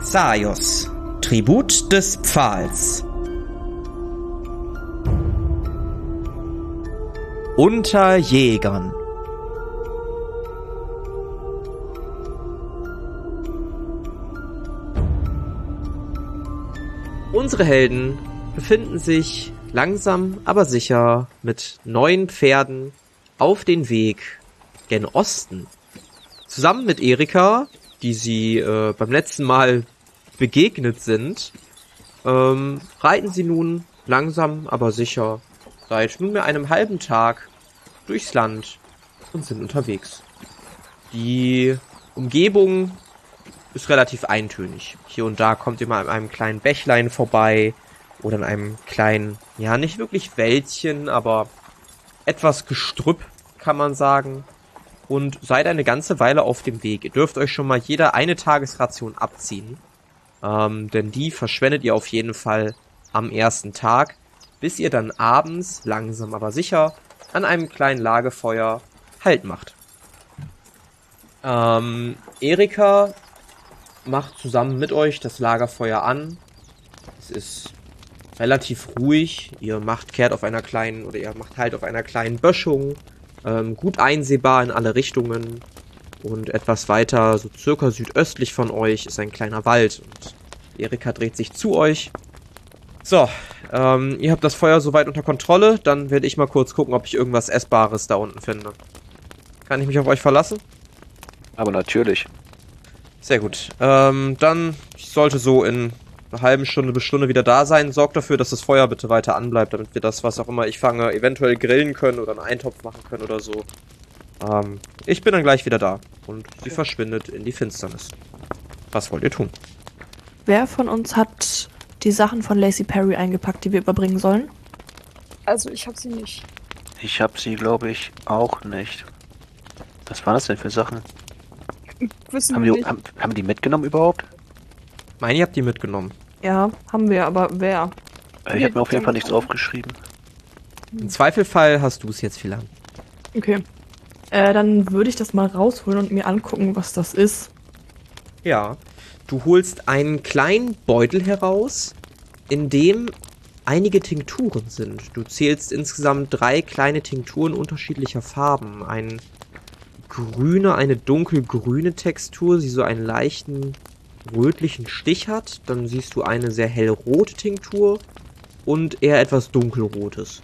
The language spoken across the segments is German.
Zaios, Tribut des Pfahls. Unter Jägern. Unsere Helden befinden sich langsam, aber sicher mit 9 Pferden auf den Weg gen Osten. Zusammen mit Erika, die sie beim letzten Mal begegnet sind, reiten sie nun langsam, aber sicher seit nunmehr einem halben Tag durchs Land und sind unterwegs. Die Umgebung ist relativ eintönig. Hier und da kommt ihr mal an einem kleinen Bächlein vorbei oder an einem kleinen, ja nicht wirklich Wäldchen, aber etwas Gestrüpp, kann man sagen. Und seid eine ganze Weile auf dem Weg. Ihr dürft euch schon mal jeder eine Tagesration abziehen. Denn die verschwendet ihr auf jeden Fall am ersten Tag, bis ihr dann abends, langsam aber sicher, an einem kleinen Lagerfeuer Halt macht. Erika macht zusammen mit euch das Lagerfeuer an. Es ist relativ ruhig. Ihr macht Halt auf einer kleinen Böschung. Gut einsehbar in alle Richtungen. Und etwas weiter, so circa südöstlich von euch, ist ein kleiner Wald. Und Erika dreht sich zu euch. So, ihr habt das Feuer soweit unter Kontrolle. Dann werde ich mal kurz gucken, ob ich irgendwas Essbares da unten finde. Kann ich mich auf euch verlassen? Aber natürlich. Sehr gut. Dann, ich sollte so in einer halben Stunde bis Stunde wieder da sein. Sorgt dafür, dass das Feuer bitte weiter anbleibt, damit wir das, was auch immer ich fange, eventuell grillen können oder einen Eintopf machen können oder so. Ich bin dann gleich wieder da. Und sie verschwindet in die Finsternis. Was wollt ihr tun? Wer von uns hat die Sachen von Lacey Perry eingepackt, die wir überbringen sollen? Also, ich habe sie nicht. Ich habe sie, glaube ich, auch nicht. Was waren das denn für Sachen? Wissen wir nicht. Haben wir die mitgenommen überhaupt? Meine, ihr habt die mitgenommen. Ja, haben wir, aber wer? Ich habe mir auf jeden Fall nichts aufgeschrieben. Im Zweifelfall hast du es jetzt vielleicht. Okay. Dann würde ich das mal rausholen und mir angucken, was das ist. Ja, du holst einen kleinen Beutel heraus, in dem einige Tinkturen sind. Du zählst insgesamt 3 kleine Tinkturen unterschiedlicher Farben. Eine dunkelgrüne Textur, die so einen leichten rötlichen Stich hat. Dann siehst du eine sehr hellrote Tinktur und eher etwas dunkelrotes.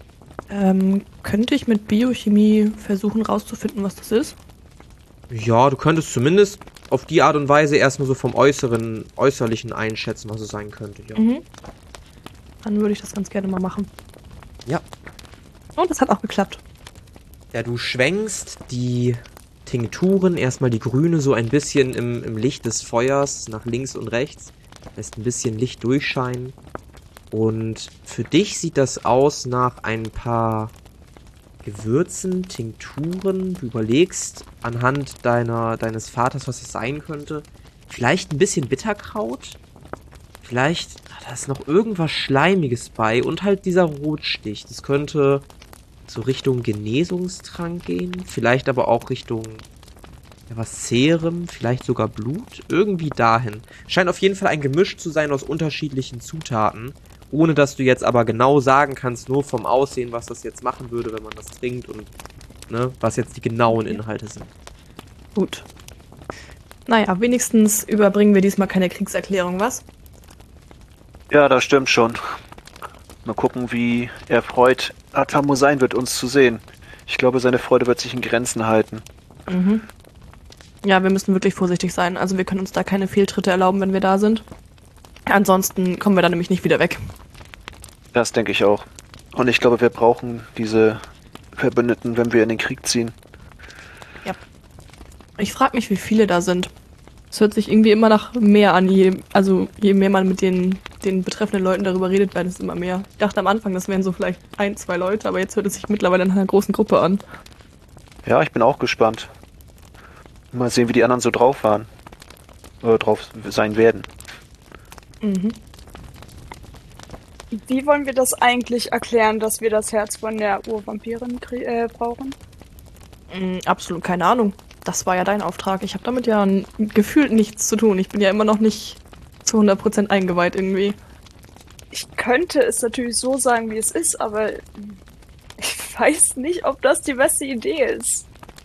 Könnte ich mit Biochemie versuchen rauszufinden, was das ist? Ja, du könntest zumindest auf die Art und Weise erstmal so vom Äußerlichen einschätzen, was es sein könnte, ja. Mhm. Dann würde ich das ganz gerne mal machen. Ja. Und das hat auch geklappt. Ja, du schwenkst die Tinkturen, erstmal die grüne so ein bisschen im Licht des Feuers nach links und rechts, lässt ein bisschen Licht durchscheinen. Und für dich sieht das aus nach ein paar Gewürzen, Tinkturen. Du überlegst anhand deines Vaters, was es sein könnte. Vielleicht ein bisschen Bitterkraut. Vielleicht, da ist noch irgendwas Schleimiges bei. Und halt dieser Rotstich. Das könnte so Richtung Genesungstrank gehen. Vielleicht aber auch Richtung was Serum. Vielleicht sogar Blut. Irgendwie dahin. Scheint auf jeden Fall ein Gemisch zu sein aus unterschiedlichen Zutaten. Ohne dass du jetzt aber genau sagen kannst, nur vom Aussehen, was das jetzt machen würde, wenn man das trinkt und was jetzt die genauen Inhalte sind. Gut. Naja, wenigstens überbringen wir diesmal keine Kriegserklärung, was? Ja, das stimmt schon. Mal gucken, wie erfreut Atamo sein wird, uns zu sehen. Ich glaube, seine Freude wird sich in Grenzen halten. Mhm. Ja, wir müssen wirklich vorsichtig sein. Also wir können uns da keine Fehltritte erlauben, wenn wir da sind. Ansonsten kommen wir da nämlich nicht wieder weg. Das denke ich auch. Und ich glaube, wir brauchen diese Verbündeten, wenn wir in den Krieg ziehen. Ja. Ich frage mich, wie viele da sind. Es hört sich irgendwie immer nach mehr an. Je mehr man mit den betreffenden Leuten darüber redet, werden es immer mehr. Ich dachte am Anfang, das wären so vielleicht 1, 2 Leute, aber jetzt hört es sich mittlerweile nach einer großen Gruppe an. Ja, ich bin auch gespannt. Mal sehen, wie die anderen so drauf waren. Oder drauf sein werden. Mhm. Wie wollen wir das eigentlich erklären, dass wir das Herz von der Urvampirin brauchen? Absolut keine Ahnung. Das war ja dein Auftrag. Ich habe damit ja gefühlt nichts zu tun. Ich bin ja immer noch nicht zu 100% eingeweiht irgendwie. Ich könnte es natürlich so sagen, wie es ist, aber ich weiß nicht, ob das die beste Idee ist.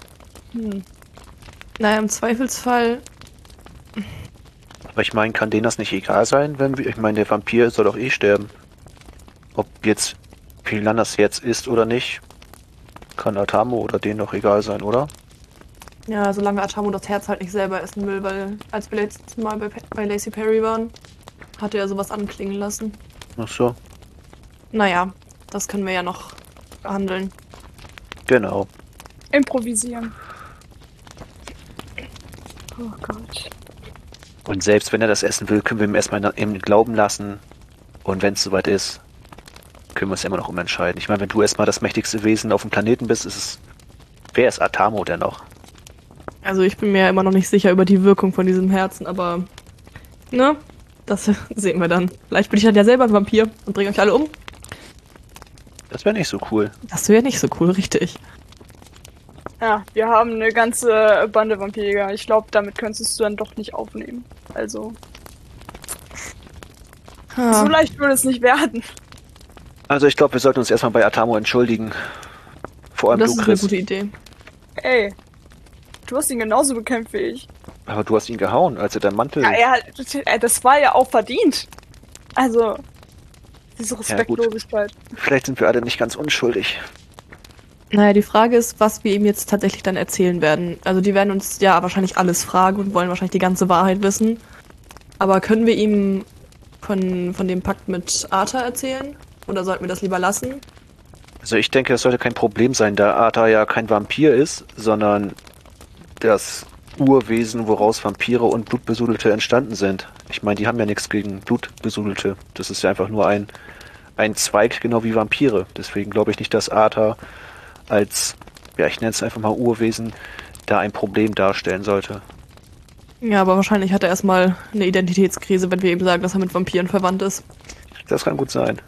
Naja, im Zweifelsfall... Aber ich meine, kann denen das nicht egal sein, wenn wir. Ich meine, der Vampir soll doch eh sterben. Ob jetzt Pilan das jetzt ist oder nicht, kann Atamo oder denen doch egal sein, oder? Ja, solange Atamo das Herz halt nicht selber essen will, weil als wir letztes Mal bei Lacey Perry waren, hatte er sowas anklingen lassen. Ach so. Naja, das können wir ja noch behandeln. Genau. Improvisieren. Oh Gott. Und selbst wenn er das essen will, können wir ihm erstmal im Glauben lassen. Und wenn es soweit ist, können wir es immer noch umentscheiden. Ich meine, wenn du erstmal das mächtigste Wesen auf dem Planeten bist, wer ist Atamo denn noch? Also ich bin mir ja immer noch nicht sicher über die Wirkung von diesem Herzen, aber ne, das sehen wir dann. Vielleicht bin ich dann ja selber ein Vampir und bringe euch alle um. Das wäre nicht so cool. Das wäre nicht so cool, richtig. Ja, wir haben eine ganze Bande Vampirjäger. Ich glaube, damit könntest du dann doch nicht aufnehmen. Also, so leicht würde es nicht werden. Also ich glaube, wir sollten uns erstmal bei Atamo entschuldigen. Vor allem Das du, ist Chris. eine gute Idee. Ey, du hast ihn genauso bekämpft wie ich. Aber du hast ihn gehauen, als er deinen Mantel... Ja, das war ja auch verdient. Also, diese Respektlosigkeit. Vielleicht sind wir alle nicht ganz unschuldig. Naja, die Frage ist, was wir ihm jetzt tatsächlich dann erzählen werden. Also die werden uns ja wahrscheinlich alles fragen und wollen wahrscheinlich die ganze Wahrheit wissen. Aber können wir ihm von dem Pakt mit Arthur erzählen? Oder sollten wir das lieber lassen? Also ich denke, das sollte kein Problem sein, da Arthur ja kein Vampir ist, sondern das Urwesen, woraus Vampire und Blutbesudelte entstanden sind. Ich meine, die haben ja nichts gegen Blutbesudelte. Das ist ja einfach nur ein Zweig, genau wie Vampire. Deswegen glaube ich nicht, dass Arthur als, ja, ich nenne es einfach mal Urwesen, da ein Problem darstellen sollte. Ja, aber wahrscheinlich hat er erstmal eine Identitätskrise, wenn wir ihm sagen, dass er mit Vampiren verwandt ist. Das kann gut sein.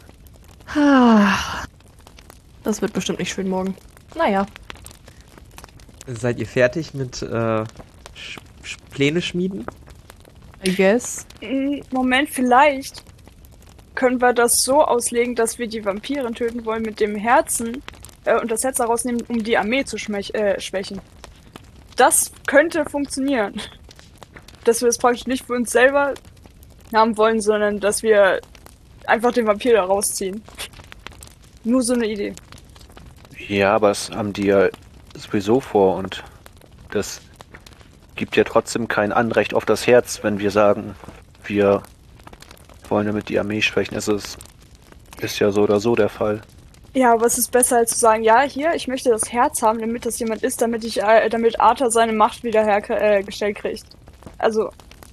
Das wird bestimmt nicht schön morgen. Naja. Seid ihr fertig mit Pläne schmieden? I guess. Moment, vielleicht können wir das so auslegen, dass wir die Vampiren töten wollen mit dem Herzen und das Herz daraus nehmen, um die Armee zu schwächen. Das könnte funktionieren. Dass wir es praktisch nicht für uns selber haben wollen, sondern dass wir einfach den Vampir da rausziehen. Nur so eine Idee. Ja, aber das haben die ja sowieso vor und das gibt ja trotzdem kein Anrecht auf das Herz, wenn wir sagen, wir wollen damit die Armee schwächen. Es ist ja so oder so der Fall. Ja, aber es ist besser als zu sagen, ja, hier, ich möchte das Herz haben, damit das jemand ist, damit Arthur seine Macht wieder hergestellt kriegt. Also,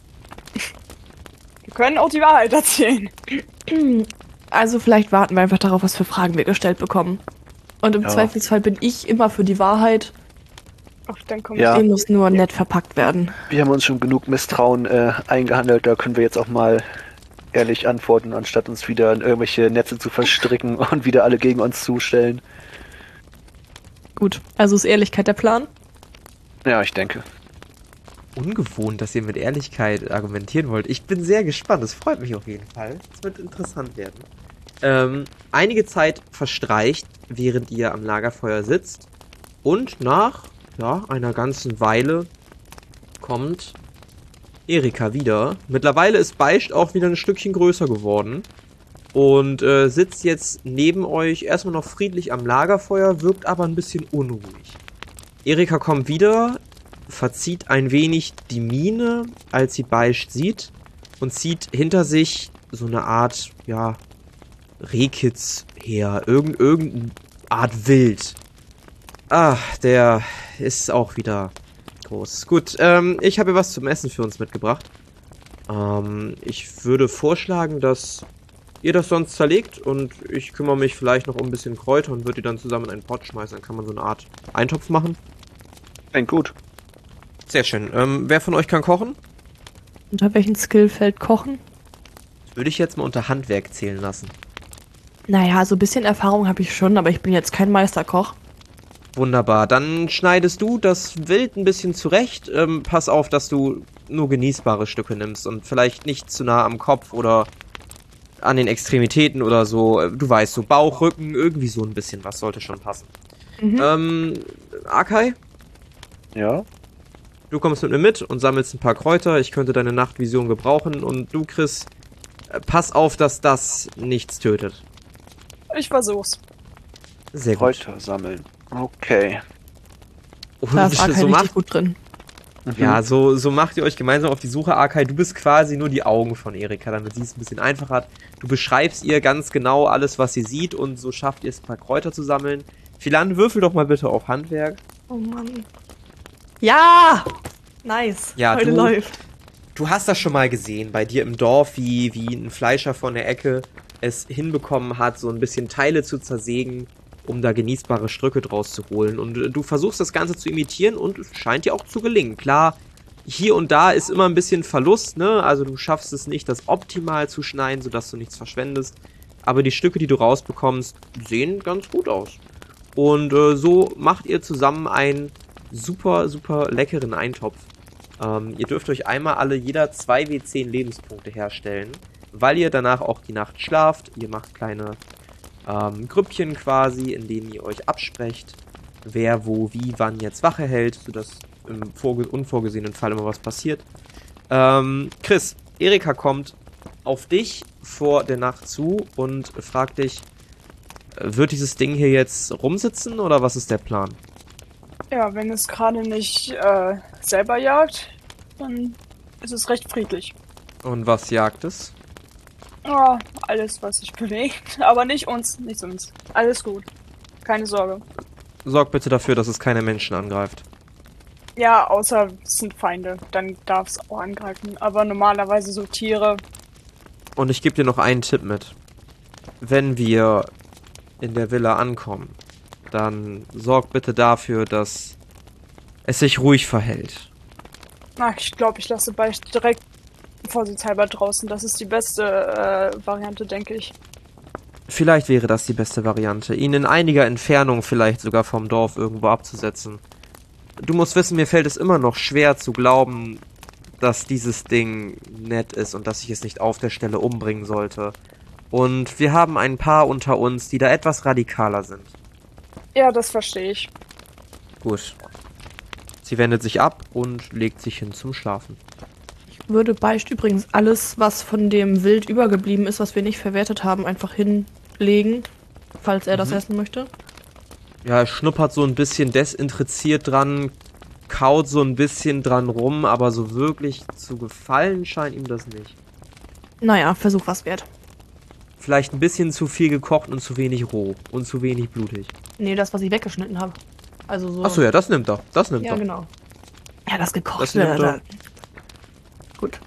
wir können auch die Wahrheit erzählen. Also vielleicht warten wir einfach darauf, was für Fragen wir gestellt bekommen. Und im Zweifelsfall bin ich immer für die Wahrheit. Ach, dann komm Ja. Die muss nur nett verpackt werden. Wir haben uns schon genug Misstrauen eingehandelt, da können wir jetzt auch mal ehrlich antworten, anstatt uns wieder in irgendwelche Netze zu verstricken und wieder alle gegen uns zustellen. Gut, also ist Ehrlichkeit der Plan? Ja, ich denke. Ungewohnt, dass ihr mit Ehrlichkeit argumentieren wollt. Ich bin sehr gespannt. Es freut mich auf jeden Fall. Es wird interessant werden. Einige Zeit verstreicht, während ihr am Lagerfeuer sitzt. Und nach einer ganzen Weile kommt Erika wieder. Mittlerweile ist Beicht auch wieder ein Stückchen größer geworden. Und sitzt jetzt neben euch erstmal noch friedlich am Lagerfeuer, wirkt aber ein bisschen unruhig. Erika kommt wieder, verzieht ein wenig die Miene, als sie Beicht sieht und zieht hinter sich so eine Art, Rehkitz her. Irgendeine Art Wild. Der ist auch wieder groß. Gut, ich habe was zum Essen für uns mitgebracht. Ich würde vorschlagen, dass ihr das sonst zerlegt und ich kümmere mich vielleicht noch um ein bisschen Kräuter und würde die dann zusammen in einen Pott schmeißen. Dann kann man so eine Art Eintopf machen. Klingt gut. Sehr schön. Wer von euch kann kochen? Unter welchem Skill fällt Kochen? Das würde ich jetzt mal unter Handwerk zählen lassen. Naja, so ein bisschen Erfahrung habe ich schon, aber ich bin jetzt kein Meisterkoch. Wunderbar. Dann schneidest du das Wild ein bisschen zurecht. Pass auf, dass du nur genießbare Stücke nimmst und vielleicht nicht zu nah am Kopf oder an den Extremitäten oder so. Du weißt, so Bauch, Rücken, irgendwie so ein bisschen was sollte schon passen. Akai, Ja? du kommst mit mir mit und sammelst ein paar Kräuter. Ich könnte deine Nachtvision gebrauchen. Und du, Chris, pass auf, dass das nichts tötet. Ich versuch's. Sehr gut. Kräuter sammeln. Okay. Da ist Akai so richtig gut drin. Ja, so macht ihr euch gemeinsam auf die Suche. Akai, du bist quasi nur die Augen von Erika, damit sie es ein bisschen einfacher hat. Du beschreibst ihr ganz genau alles, was sie sieht, und so schafft ihr es, ein paar Kräuter zu sammeln. Philan, würfel doch mal bitte auf Handwerk. Oh Mann. Ja! Nice. Ja, heute du- läuft. Du hast das schon mal gesehen, bei dir im Dorf, wie ein Fleischer von der Ecke es hinbekommen hat, so ein bisschen Teile zu zersägen, um da genießbare Stücke draus zu holen. Und du versuchst das Ganze zu imitieren und es scheint dir auch zu gelingen. Klar, hier und da ist immer ein bisschen Verlust, ne? Also du schaffst es nicht, das optimal zu schneiden, sodass du nichts verschwendest. Aber die Stücke, die du rausbekommst, sehen ganz gut aus. Und so macht ihr zusammen einen super, super leckeren Eintopf. Ihr dürft euch einmal alle jeder 2W10 Lebenspunkte herstellen, weil ihr danach auch die Nacht schlaft. Ihr macht kleine Grüppchen quasi, in denen ihr euch absprecht, wer wo wie wann jetzt Wache hält, sodass im unvorgesehenen Fall immer was passiert. Chris, Erika kommt auf dich vor der Nacht zu und fragt dich, wird dieses Ding hier jetzt rumsitzen oder was ist der Plan? Ja, wenn es gerade nicht selber jagt, dann ist es recht friedlich. Und was jagt es? Ja, alles, was sich bewegt. Aber nicht uns, nicht uns. Alles gut. Keine Sorge. Sorg bitte dafür, dass es keine Menschen angreift. Ja, außer es sind Feinde. Dann darf es auch angreifen. Aber normalerweise so Tiere. Und ich gebe dir noch einen Tipp mit. Wenn wir in der Villa ankommen, dann sorg bitte dafür, dass es sich ruhig verhält. Na, ich glaube, ich lasse Beicht direkt vorsichtshalber draußen. Das ist die beste Variante, denke ich. Vielleicht wäre das die beste Variante, ihn in einiger Entfernung vielleicht sogar vom Dorf irgendwo abzusetzen. Du musst wissen, mir fällt es immer noch schwer zu glauben, dass dieses Ding nett ist und dass ich es nicht auf der Stelle umbringen sollte. Und wir haben ein paar unter uns, die da etwas radikaler sind. Ja, das verstehe ich. Gut. Sie wendet sich ab und legt sich hin zum Schlafen. Ich würde Beicht übrigens alles, was von dem Wild übergeblieben ist, was wir nicht verwertet haben, einfach hinlegen, falls er das essen möchte. Ja, er schnuppert so ein bisschen desinteressiert dran, kaut so ein bisschen dran rum, aber so wirklich zu gefallen scheint ihm das nicht. Naja, Versuch was wert. Vielleicht ein bisschen zu viel gekocht und zu wenig roh und zu wenig blutig. Nee, das, was ich weggeschnitten habe. Also so. Achso, ja, das nimmt er. Das nimmt Ja, er. genau. Ja, das gekocht. Das nimmt er. Gut.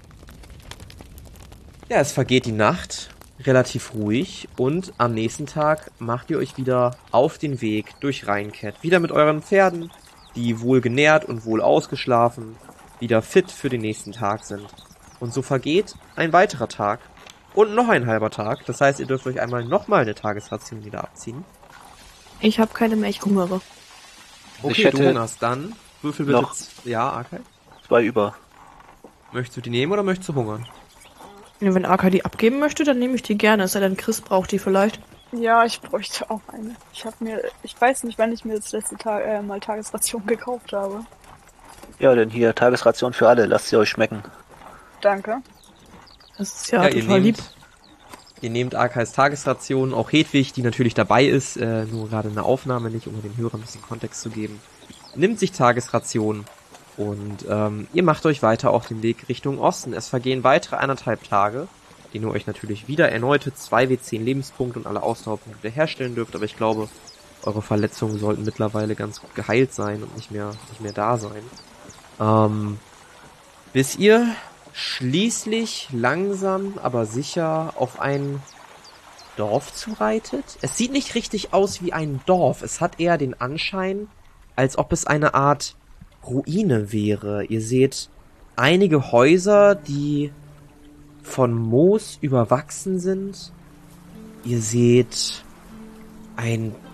Ja, es vergeht die Nacht, relativ ruhig, und am nächsten Tag macht ihr euch wieder auf den Weg durch Rheinket. Wieder mit euren Pferden, die wohl genährt und wohl ausgeschlafen, wieder fit für den nächsten Tag sind. Und so vergeht ein weiterer Tag und noch ein halber Tag. Das heißt, ihr dürft euch einmal nochmal eine Tagesration wieder abziehen. Ich habe keine mehr, ich hungere. Okay, Ich hätte du hungerst dann. Würfel bitte. noch- Ja, Akai. 2 über. Möchtest du die nehmen oder möchtest du hungern? Ja, wenn Arka die abgeben möchte, dann nehme ich die gerne. Es sei denn, Chris braucht die vielleicht. Ja, ich bräuchte auch eine. Ich weiß nicht, wann ich mir das letzte Tag mal Tagesration gekauft habe. Ja, denn hier Tagesration für alle. Lasst sie euch schmecken. Danke. Das ist ja, ihr total lieb. nehmt Arkais Tagesration, auch Hedwig, die natürlich dabei ist, nur gerade in der Aufnahme nicht, um den Hörern ein bisschen Kontext zu geben, nimmt sich Tagesration und ihr macht euch weiter auf den Weg Richtung Osten. Es vergehen weitere 1,5 Tage, denen ihr euch natürlich wieder erneute 2W10 Lebenspunkte und alle Ausdauerpunkte herstellen dürft, aber ich glaube, eure Verletzungen sollten mittlerweile ganz gut geheilt sein und nicht mehr da sein. Bis ihr schließlich langsam, aber sicher auf ein Dorf zureitet. Es sieht nicht richtig aus wie ein Dorf. Es hat eher den Anschein, als ob es eine Art Ruine wäre. Ihr seht einige Häuser, die von Moos überwachsen sind. Ihr seht ein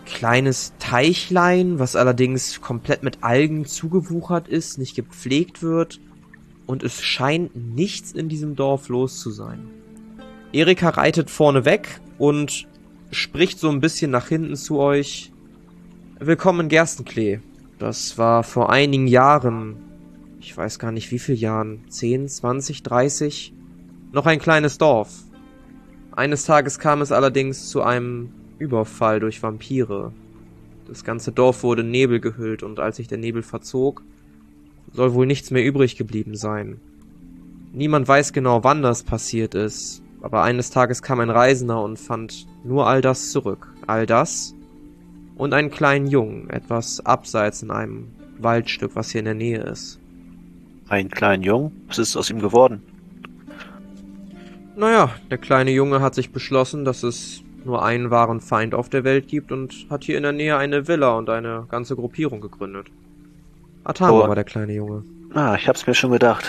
kleines Teichlein, was allerdings komplett mit Algen zugewuchert ist, nicht gepflegt wird. Und es scheint nichts in diesem Dorf los zu sein. Erika reitet vorne weg und spricht so ein bisschen nach hinten zu euch. Willkommen in Gerstenklee. Das war vor einigen Jahren, ich weiß gar nicht wie viel Jahren, 10, 20, 30, noch ein kleines Dorf. Eines Tages kam es allerdings zu einem Überfall durch Vampire. Das ganze Dorf wurde in Nebel gehüllt und als sich der Nebel verzog, soll wohl nichts mehr übrig geblieben sein. Niemand weiß genau, wann das passiert ist, aber eines Tages kam ein Reisender und fand nur all das zurück. All das und einen kleinen Jungen, etwas abseits in einem Waldstück, was hier in der Nähe ist. Einen kleinen Jungen? Was ist aus ihm geworden? Naja, der kleine Junge hat sich beschlossen, dass es nur einen wahren Feind auf der Welt gibt und hat hier in der Nähe eine Villa und eine ganze Gruppierung gegründet. Atama war der kleine Junge. Ah, ich hab's mir schon gedacht.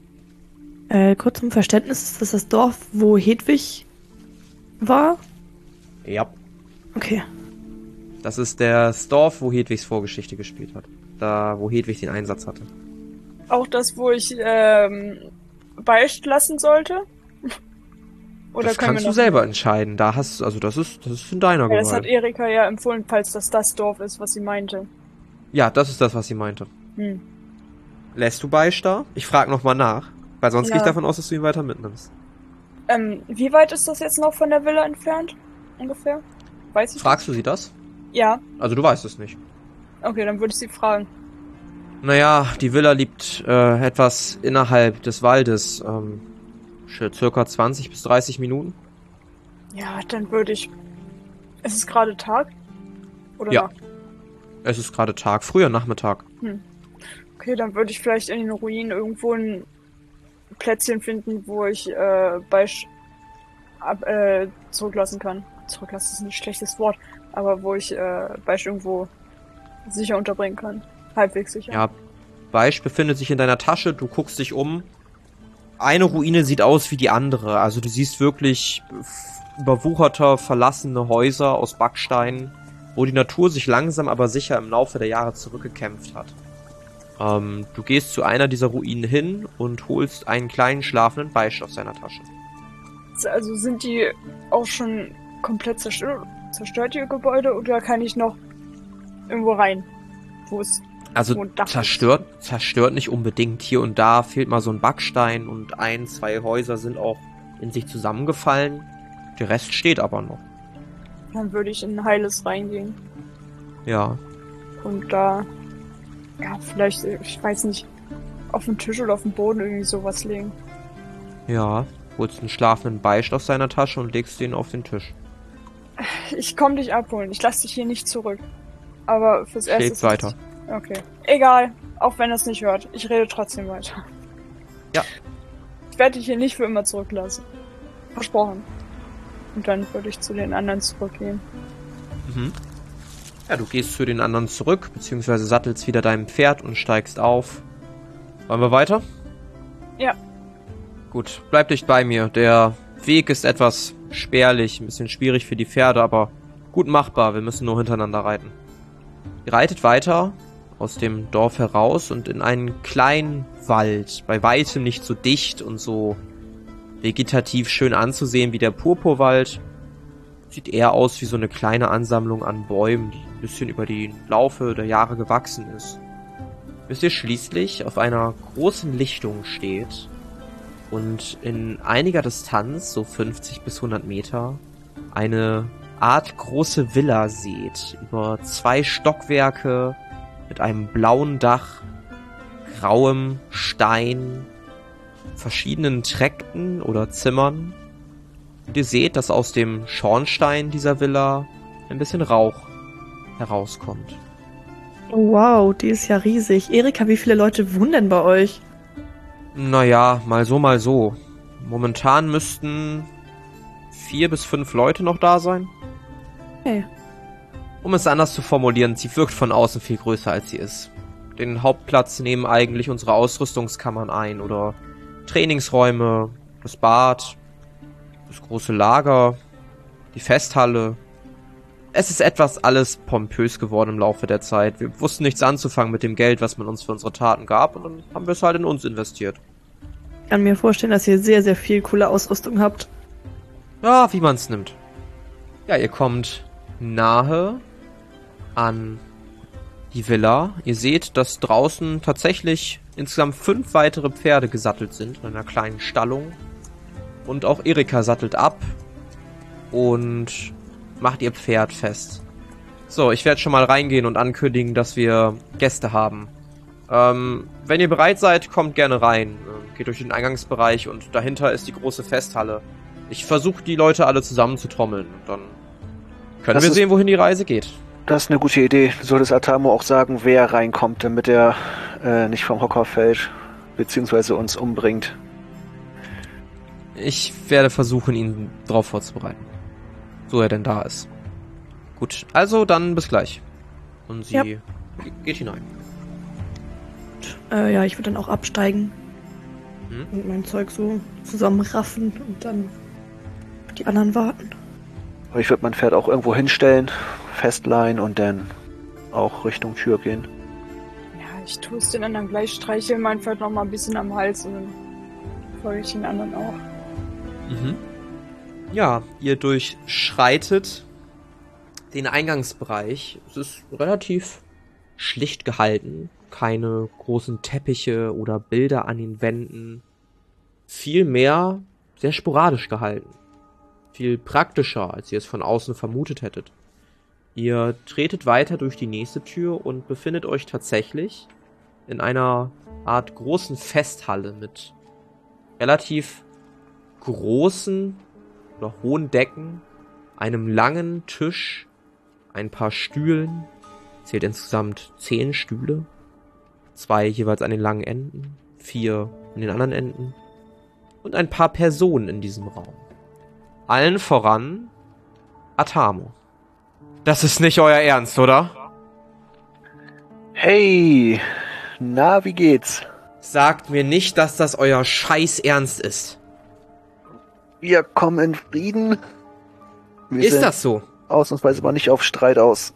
Kurz zum Verständnis, ist das das Dorf, wo Hedwig war? Ja. Okay. Das ist das Dorf, wo Hedwigs Vorgeschichte gespielt hat. Da, wo Hedwig den Einsatz hatte. Auch das, wo ich Beicht lassen sollte? Oder Das kannst du selber entscheiden. Da hast also das ist in deiner Gewalt. Das hat Erika ja empfohlen, falls das Dorf ist, was sie meinte. Ja, das ist das, was sie meinte. Lässt du Beicht da? Ich frage nochmal nach, weil sonst gehe ich davon aus, dass du ihn weiter mitnimmst. Wie weit ist das jetzt noch von der Villa entfernt? Ungefähr? Weiß ich Fragst du sie das? Ja. Also du weißt es nicht. Okay, dann würde ich sie fragen. Naja, die Villa liegt etwas innerhalb des Waldes. Circa 20 bis 30 Minuten. Ja, dann würde ich... Ist es gerade Tag? Oder Ja. Nacht? Es ist gerade Tag, früher Nachmittag. Okay, dann würde ich vielleicht in den Ruinen irgendwo ein Plätzchen finden, wo ich Beicht zurücklassen kann. Zurücklassen ist ein schlechtes Wort, aber wo ich Beicht irgendwo sicher unterbringen kann. Halbwegs sicher. Ja, Beicht befindet sich in deiner Tasche, du guckst dich um. Eine Ruine sieht aus wie die andere, also du siehst wirklich überwucherter, verlassene Häuser aus Backstein, wo die Natur sich langsam aber sicher im Laufe der Jahre zurückgekämpft hat. Du gehst zu einer dieser Ruinen hin und holst einen kleinen schlafenden Beicht aus seiner Tasche. Also sind die auch schon komplett zerstört, die Gebäude, oder kann ich noch irgendwo rein, wo es Also zerstört nicht unbedingt. Hier und da fehlt mal so ein Backstein und 1, 2 Häuser sind auch in sich zusammengefallen. Der Rest steht aber noch. Dann würde ich in ein heiles reingehen. Ja. Und da, ja, vielleicht, ich weiß nicht, auf den Tisch oder auf den Boden irgendwie sowas legen. Ja. Holst einen schlafenden Beicht aus seiner Tasche und legst den auf den Tisch. Ich komm dich abholen. Ich lass dich hier nicht zurück. Aber fürs Erste... Schlägt weiter. Okay. Egal. Auch wenn er es nicht hört. Ich rede trotzdem weiter. Ja. Ich werde dich hier nicht für immer zurücklassen. Versprochen. Und dann würde ich zu den anderen zurückgehen. Ja, du gehst zu den anderen zurück, beziehungsweise sattelst wieder dein Pferd und steigst auf. Wollen wir weiter? Ja. Gut, bleib dicht bei mir. Der Weg ist etwas spärlich, ein bisschen schwierig für die Pferde, aber gut machbar. Wir müssen nur hintereinander reiten. Ihr reitet weiter aus dem Dorf heraus und in einen kleinen Wald, bei weitem nicht so dicht und so vegetativ schön anzusehen wie der Purpurwald. Sieht eher aus wie so eine kleine Ansammlung an Bäumen, die ein bisschen über die Laufe der Jahre gewachsen ist. Bis ihr schließlich auf einer großen Lichtung steht und in einiger Distanz, so 50 bis 100 Meter, eine Art große Villa seht, über 2 Stockwerke mit einem blauen Dach, grauem Stein, verschiedenen Träkten oder Zimmern. Und ihr seht, dass aus dem Schornstein dieser Villa ein bisschen Rauch herauskommt. Oh, wow, die ist ja riesig. Erika, wie viele Leute wohnen denn bei euch? Naja, mal so, mal so. Momentan müssten 4 bis 5 Leute noch da sein. Okay. Um es anders zu formulieren, sie wirkt von außen viel größer, als sie ist. Den Hauptplatz nehmen eigentlich unsere Ausrüstungskammern ein oder Trainingsräume, das Bad, das große Lager, die Festhalle. es ist etwas alles pompös geworden im Laufe der Zeit. Wir wussten nichts anzufangen mit dem Geld, was man uns für unsere Taten gab, und dann haben wir es halt in uns investiert. Ich kann mir vorstellen, dass ihr sehr, sehr viel coole Ausrüstung habt. Ja, wie man es nimmt. Ja, ihr kommt nahe an die Villa. Ihr seht, dass draußen tatsächlich insgesamt 5 weitere Pferde gesattelt sind in einer kleinen Stallung. Und auch Erika sattelt ab und macht ihr Pferd fest. So, ich werde schon mal reingehen und ankündigen, dass wir Gäste haben. Wenn ihr bereit seid, kommt gerne rein. Geht durch den Eingangsbereich und dahinter ist die große Festhalle. Ich versuche, die Leute alle zusammenzutrommeln. Und dann können wir sehen, wohin die Reise geht. Das ist eine gute Idee. Du solltest Atamo auch sagen, wer reinkommt, damit er nicht vom Hocker fällt, beziehungsweise uns umbringt. Ich werde versuchen, ihn darauf vorzubereiten. So er denn da ist. Gut, also dann bis gleich. Und sie geht hinein. Ja, ich würde dann auch absteigen. Und mein Zeug so zusammenraffen und dann auf die anderen warten. Ich würde mein Pferd auch irgendwo hinstellen, festleihen und dann auch Richtung Tür gehen. Ja, ich tue es den anderen gleich, streichel mein Pferd noch mal ein bisschen am Hals und dann folge ich den anderen auch. Ja, ihr durchschreitet den Eingangsbereich. Es ist relativ schlicht gehalten. Keine großen Teppiche oder Bilder an den Wänden. Vielmehr sehr sporadisch gehalten. Viel praktischer, als ihr es von außen vermutet hättet. Ihr tretet weiter durch die nächste Tür und befindet euch tatsächlich in einer Art großen Festhalle mit relativ großen oder hohen Decken, einem langen Tisch, ein paar Stühlen, zählt insgesamt 10 Stühle, 2 jeweils an den langen Enden, 4 an den anderen Enden und ein paar Personen in diesem Raum. Allen voran Atamo. Das ist nicht euer Ernst, oder? Hey, na, wie geht's? Sagt mir nicht, dass das euer Scheiß Ernst ist. Wir kommen in Frieden. Wir Ist sind das so? ausnahmsweise mal nicht auf Streit aus.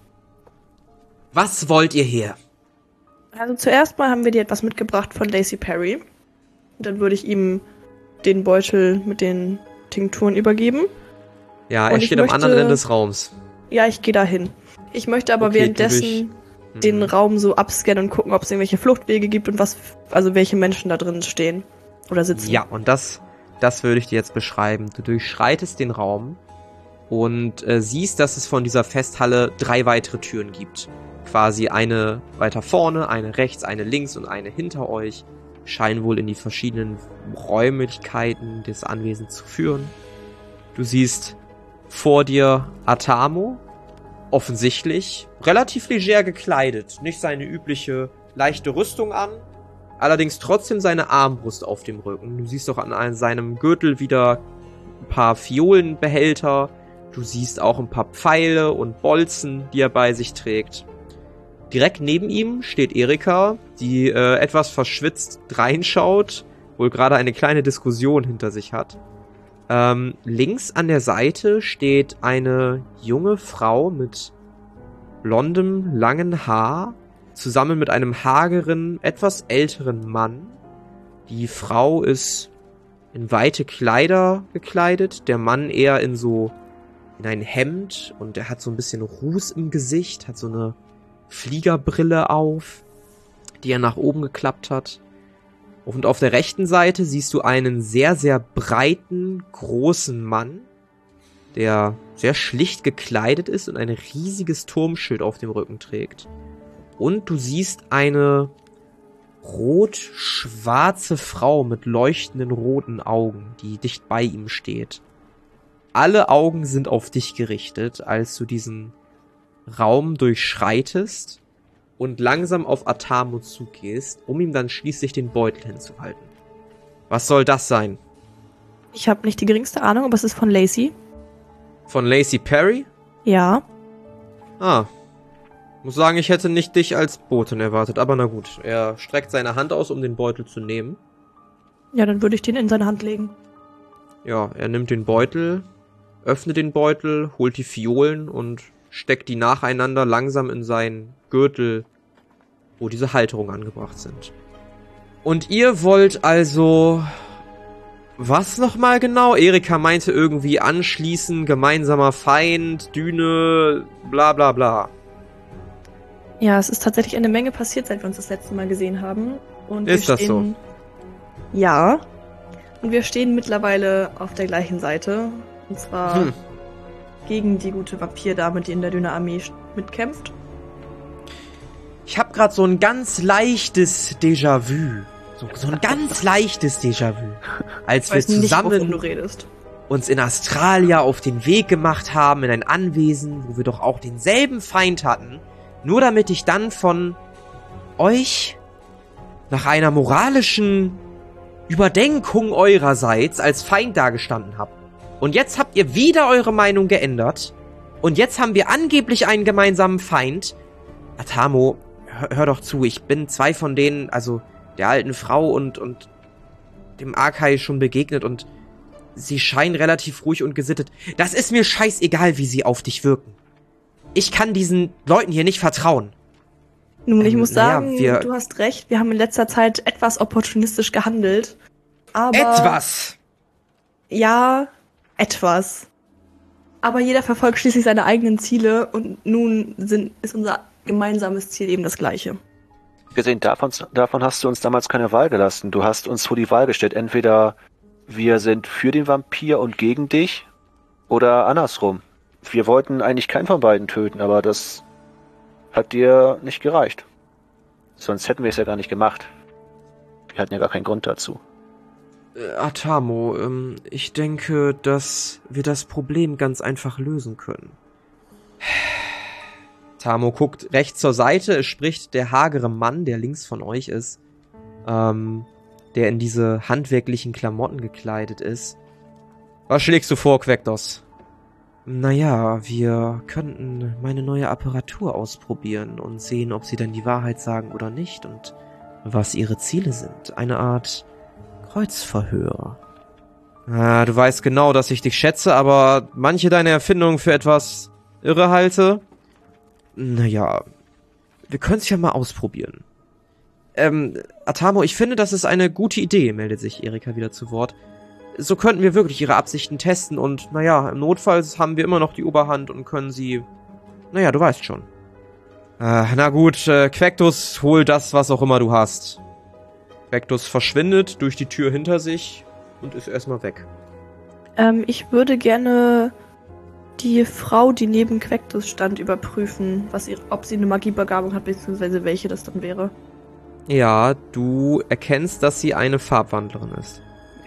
Was wollt ihr hier? Also zuerst mal haben wir dir etwas mitgebracht von Lacey Perry. Und dann würde ich ihm den Beutel mit den Tinkturen übergeben. Ja, Und er ich steht am anderen möchte- Ende des Raums. Ja, ich gehe dahin. Ich möchte aber Okay, währenddessen den Raum so abscannen und gucken, ob es irgendwelche Fluchtwege gibt und welche Menschen da drin stehen oder sitzen. Ja, und das würde ich dir jetzt beschreiben. Du durchschreitest den Raum und siehst, dass es von dieser Festhalle 3 weitere Türen gibt. Quasi eine weiter vorne, eine rechts, eine links und eine hinter euch. Scheinen wohl in die verschiedenen Räumlichkeiten des Anwesens zu führen. Du siehst vor dir Atamo, offensichtlich relativ leger gekleidet. Nicht seine übliche leichte Rüstung an, allerdings trotzdem seine Armbrust auf dem Rücken. Du siehst auch an seinem Gürtel wieder ein paar Violenbehälter. Du siehst auch ein paar Pfeile und Bolzen, die er bei sich trägt. Direkt neben ihm steht Erika, die etwas verschwitzt reinschaut, wohl gerade eine kleine Diskussion hinter sich hat. Links an der Seite steht eine junge Frau mit blondem, langen Haar, zusammen mit einem hageren, etwas älteren Mann. Die Frau ist in weite Kleider gekleidet, der Mann eher in ein Hemd und er hat so ein bisschen Ruß im Gesicht, hat so eine Fliegerbrille auf, die er nach oben geklappt hat. Und auf der rechten Seite siehst du einen sehr, sehr breiten, großen Mann, der sehr schlicht gekleidet ist und ein riesiges Turmschild auf dem Rücken trägt. Und du siehst eine rot-schwarze Frau mit leuchtenden roten Augen, die dicht bei ihm steht. Alle Augen sind auf dich gerichtet, als du diesen Raum durchschreitest und langsam auf Atamo zugehst, um ihm dann schließlich den Beutel hinzuhalten. Was soll das sein? Ich habe nicht die geringste Ahnung, aber es ist von Lacey. Von Lacey Perry? Ja. Muss sagen, ich hätte nicht dich als Botin erwartet, aber na gut. Er streckt seine Hand aus, um den Beutel zu nehmen. Ja, dann würde ich den in seine Hand legen. Ja, er nimmt den Beutel, öffnet den Beutel, holt die Fiolen und steckt die nacheinander langsam in seinen Gürtel, wo diese Halterungen angebracht sind. Und ihr wollt also... Was nochmal genau? Erika meinte irgendwie anschließen, gemeinsamer Feind, Düne, bla bla bla. Ja, es ist tatsächlich eine Menge passiert, seit wir uns das letzte Mal gesehen haben. Und Ist das so? Ja. Und wir stehen mittlerweile auf der gleichen Seite. Und zwar gegen die gute Vampirdame, die in der Dünne-Armee mitkämpft. Ich habe gerade so ein ganz leichtes Déjà-vu. So ein ganz leichtes Déjà-vu. Als wir zusammen du redest. uns in Australia auf den Weg gemacht haben, in ein Anwesen, wo wir doch auch denselben Feind hatten, nur damit ich dann von euch nach einer moralischen Überdenkung eurerseits als Feind dagestanden habe. Und jetzt habt ihr wieder eure Meinung geändert. Und jetzt haben wir angeblich einen gemeinsamen Feind. Atamo, hör doch zu, ich bin zwei von denen, also der alten Frau und dem Arkai schon begegnet und sie scheinen relativ ruhig und gesittet. Das ist mir scheißegal, wie sie auf dich wirken. Ich kann diesen Leuten hier nicht vertrauen. Nun, ich muss sagen, naja, du hast recht, wir haben in letzter Zeit etwas opportunistisch gehandelt. Aber etwas! Ja, etwas. Aber jeder verfolgt schließlich seine eigenen Ziele und nun ist unser gemeinsames Ziel eben das gleiche. Gesehen davon hast du uns damals keine Wahl gelassen. Du hast uns vor die Wahl gestellt. Entweder wir sind für den Vampir und gegen dich oder andersrum. Wir wollten eigentlich keinen von beiden töten, aber das hat dir nicht gereicht. Sonst hätten wir es ja gar nicht gemacht. Wir hatten ja gar keinen Grund dazu. Atamo, ich denke, dass wir das Problem ganz einfach lösen können. Atamo guckt rechts zur Seite, es spricht der hagere Mann, der links von euch ist, der in diese handwerklichen Klamotten gekleidet ist. Was schlägst du vor, Quektos? Naja, wir könnten meine neue Apparatur ausprobieren und sehen, ob sie denn die Wahrheit sagen oder nicht und was ihre Ziele sind. Eine Art Kreuzverhör. Du weißt genau, dass ich dich schätze, aber manche deiner Erfindungen für etwas irre halte. Naja, wir können es ja mal ausprobieren. Atamo, ich finde, das ist eine gute Idee, meldet sich Erika wieder zu Wort. So könnten wir wirklich ihre Absichten testen und, naja, im Notfall haben wir immer noch die Oberhand und können sie... Naja, du weißt schon. Na gut, Quektus, hol das, was auch immer du hast. Quektus verschwindet durch die Tür hinter sich und ist erstmal weg. Ich würde gerne die Frau, die neben Quektus stand, überprüfen, ob sie eine Magiebegabung hat, beziehungsweise welche das dann wäre. Ja, du erkennst, dass sie eine Farbwandlerin ist.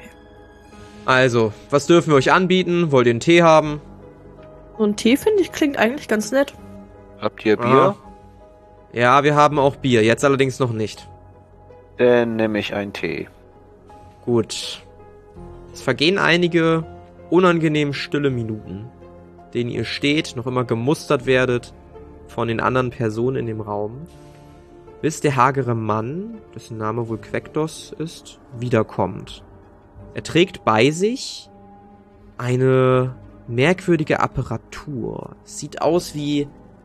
Also, was dürfen wir euch anbieten? Wollt ihr einen Tee haben? So ein Tee, finde ich, klingt eigentlich ganz nett. Habt ihr Bier? Ja, wir haben auch Bier, jetzt allerdings noch nicht. Dann nehme ich einen Tee. Gut. Es vergehen einige unangenehm stille Minuten, denen ihr steht, noch immer gemustert werdet von den anderen Personen in dem Raum, bis der hagere Mann, dessen Name wohl Quektos ist, wiederkommt. Er trägt bei sich eine merkwürdige Apparatur. Sieht aus wie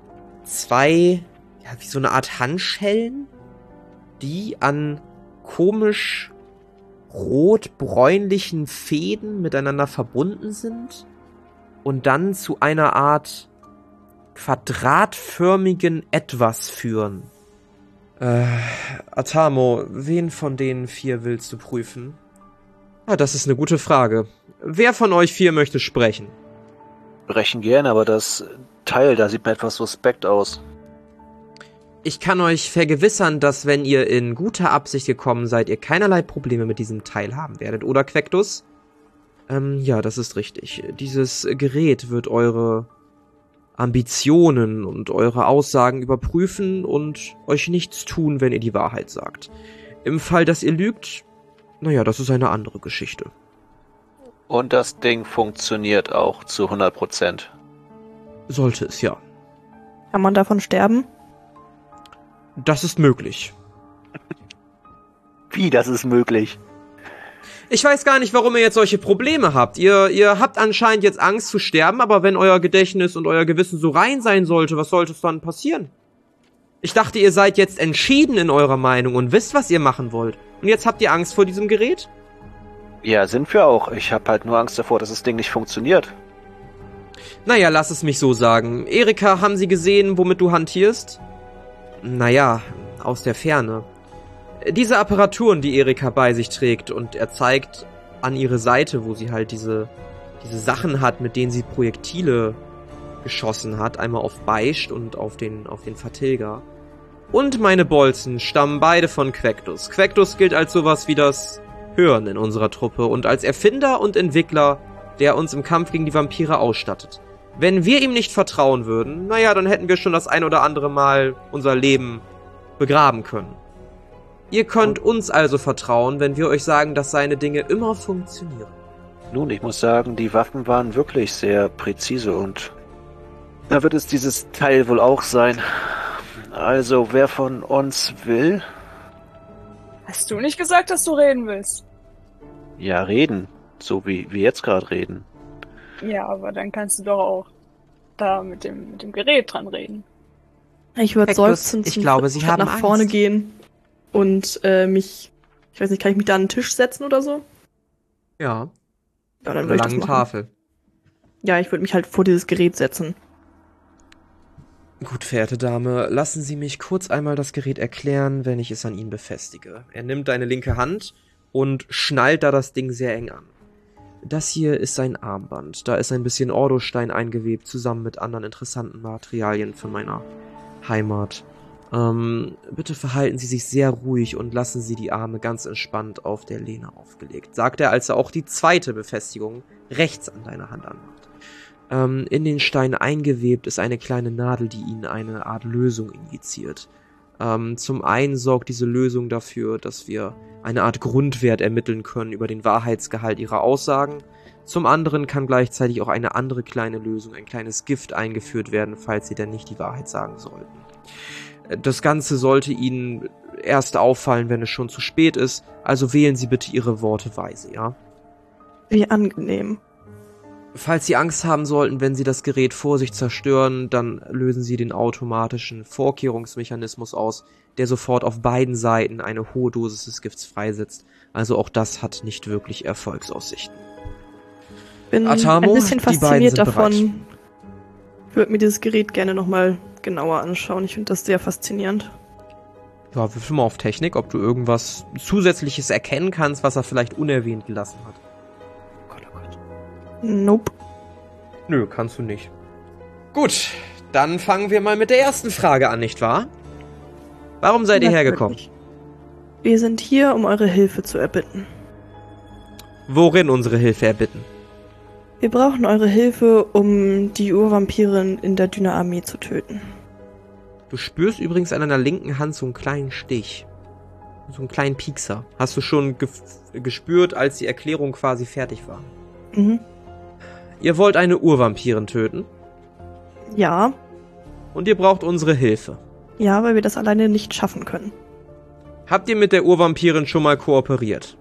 wie so eine Art Handschellen, die an komisch rot-bräunlichen Fäden miteinander verbunden sind und dann zu einer Art quadratförmigen Etwas führen. Atamo, wen von den 4 willst du prüfen? Das ist eine gute Frage. Wer von euch 4 möchte sprechen? Brechen gerne, aber das Teil da sieht mir etwas suspekt aus. Ich kann euch vergewissern, dass wenn ihr in guter Absicht gekommen seid, ihr keinerlei Probleme mit diesem Teil haben werdet. Oder, Quektus? Ja, das ist richtig. Dieses Gerät wird eure Ambitionen und eure Aussagen überprüfen und euch nichts tun, wenn ihr die Wahrheit sagt. Im Fall, dass ihr lügt, naja, das ist eine andere Geschichte. Und das Ding funktioniert auch zu 100%. Sollte es, ja. Kann man davon sterben? Das ist möglich. Wie, das ist möglich? Ich weiß gar nicht, warum ihr jetzt solche Probleme habt. Ihr habt anscheinend jetzt Angst zu sterben, aber wenn euer Gedächtnis und euer Gewissen so rein sein sollte, was sollte es dann passieren? Ich dachte, ihr seid jetzt entschieden in eurer Meinung und wisst, was ihr machen wollt. Und jetzt habt ihr Angst vor diesem Gerät? Ja, sind wir auch. Ich habe halt nur Angst davor, dass das Ding nicht funktioniert. Naja, lass es mich so sagen. Erika, haben Sie gesehen, womit du hantierst? Naja, aus der Ferne. Diese Apparaturen, die Erika bei sich trägt, und er zeigt an ihre Seite, wo sie halt diese Sachen hat, mit denen sie Projektile geschossen hat, einmal auf Beicht und auf den Vertilger. Und meine Bolzen stammen beide von Quektus. Quektus gilt als sowas wie das Hören in unserer Truppe und als Erfinder und Entwickler, der uns im Kampf gegen die Vampire ausstattet. Wenn wir ihm nicht vertrauen würden, naja, dann hätten wir schon das ein oder andere Mal unser Leben begraben können. Ihr könnt uns also vertrauen, wenn wir euch sagen, dass seine Dinge immer funktionieren. Nun, ich muss sagen, die Waffen waren wirklich sehr präzise und da wird es dieses Teil wohl auch sein. Also, wer von uns will? Hast du nicht gesagt, dass du reden willst? Ja, reden. So wie wir jetzt gerade reden. Ja, aber dann kannst du doch auch da mit dem Gerät dran reden. Ich würde Quektus, seufzend ich glaube, Sie haben nach vorne Angst. gehen und ich weiß nicht, kann ich mich da an den Tisch setzen oder so? Ja, Ja, dann eine würde ich das lange machen. Tafel. Ja, ich würde mich halt vor dieses Gerät setzen. Gut, verehrte Dame, lassen Sie mich kurz einmal das Gerät erklären, wenn ich es an Ihnen befestige. Er nimmt deine linke Hand und schnallt da das Ding sehr eng an. Das hier ist ein Armband. Da ist ein bisschen Ordostein eingewebt, zusammen mit anderen interessanten Materialien von meiner Heimat. Bitte verhalten Sie sich sehr ruhig und lassen Sie die Arme ganz entspannt auf der Lehne aufgelegt, sagt er, als er auch die zweite Befestigung rechts an deiner Hand anmacht. In den Stein eingewebt ist eine kleine Nadel, die Ihnen eine Art Lösung injiziert. Zum einen sorgt diese Lösung dafür, dass wir eine Art Grundwert ermitteln können über den Wahrheitsgehalt Ihrer Aussagen. Zum anderen kann gleichzeitig auch eine andere kleine Lösung, ein kleines Gift eingeführt werden, falls Sie denn nicht die Wahrheit sagen sollten. Das Ganze sollte Ihnen erst auffallen, wenn es schon zu spät ist, also wählen Sie bitte Ihre Worte weise, ja? Wie angenehm. Falls Sie Angst haben sollten, wenn Sie das Gerät vor sich zerstören, dann lösen Sie den automatischen Vorkehrungsmechanismus aus, der sofort auf beiden Seiten eine hohe Dosis des Gifts freisetzt. Also auch das hat nicht wirklich Erfolgsaussichten. Bin Atamo, ein bisschen die beiden fasziniert sind davon. bereit. Ich würde mir dieses Gerät gerne nochmal genauer anschauen. Ich finde das sehr faszinierend. Ja, würfel mal auf Technik, ob du irgendwas Zusätzliches erkennen kannst, was er vielleicht unerwähnt gelassen hat. Oh Gott, oh Gott. Nope. Nö, kannst du nicht. Gut, dann fangen wir mal mit der ersten Frage an, nicht wahr? Warum seid ihr hergekommen? Natürlich. Wir sind hier, um eure Hilfe zu erbitten. Worin unsere Hilfe erbitten? Wir brauchen eure Hilfe, um die Urvampirin in der Düne-Armee zu töten. Du spürst übrigens an deiner linken Hand so einen kleinen Stich. So einen kleinen Piekser. Hast du schon gespürt, als die Erklärung quasi fertig war. Mhm. Ihr wollt eine Urvampirin töten Ja. und ihr braucht unsere Hilfe. Ja, weil wir das alleine nicht schaffen können. Habt ihr mit der Urvampirin schon mal kooperiert?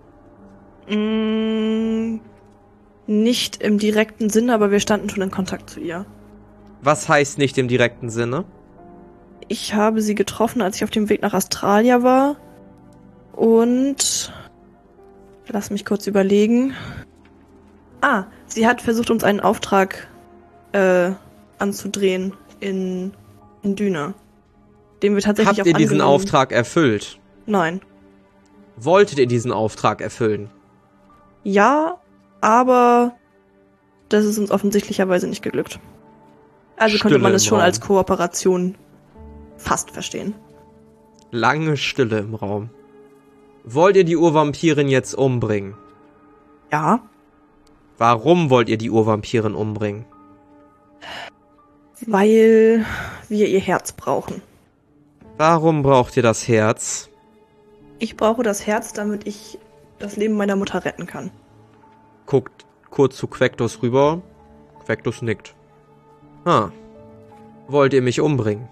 Nicht im direkten Sinne, aber wir standen schon in Kontakt zu ihr. Was heißt nicht im direkten Sinne? Ich habe sie getroffen, als ich auf dem Weg nach Australia war. Und... Lass mich kurz überlegen. Sie hat versucht, uns einen Auftrag anzudrehen in Düne. Den wir tatsächlich Habt ihr auch diesen angenommen. Auftrag erfüllt? Nein. Wolltet ihr diesen Auftrag erfüllen? Ja, aber das ist uns offensichtlicherweise nicht geglückt. Also könnte Stille man es im schon Raum. als Kooperation fast verstehen. Lange Stille im Raum. Wollt ihr die Urvampirin jetzt umbringen? Ja, Warum wollt ihr die Urvampirin umbringen? weil wir ihr Herz brauchen. Warum braucht ihr das Herz? Ich brauche das Herz, damit ich das Leben meiner Mutter retten kann. Guckt kurz zu Quektus rüber. Quektus nickt. Wollt ihr mich umbringen?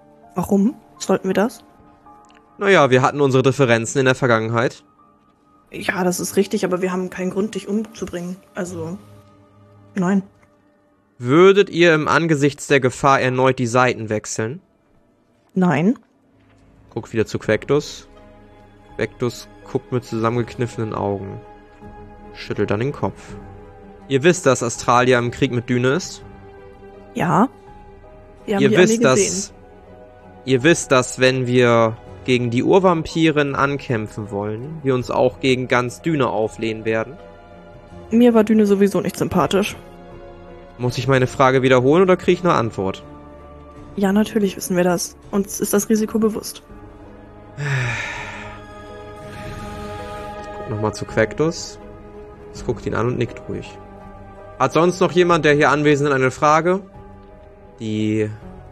Warum sollten wir das? Naja, wir hatten unsere Differenzen in der Vergangenheit. Ja, das ist richtig, aber wir haben keinen Grund, dich umzubringen. Also, nein. Würdet ihr im Angesichts der Gefahr erneut die Seiten wechseln? Nein. Guckt wieder zu Quektus. Quektus guckt mit zusammengekniffenen Augen. Schüttelt dann den Kopf. Ihr wisst, dass Astralia im Krieg mit Düne ist? Ja. Wir haben Ihr die Armee wisst, gesehen. ihr wisst, dass wenn wir gegen die Urvampiren ankämpfen wollen, wir uns auch gegen ganz Düne auflehnen werden? Mir war Düne sowieso nicht sympathisch. Muss ich meine Frage wiederholen oder kriege ich eine Antwort? Ja, natürlich wissen wir das. Uns ist das Risiko bewusst. Nochmal zu Quektus. Es guckt ihn an und nickt ruhig. Hat sonst noch jemand, der hier anwesend ist, eine Frage? Die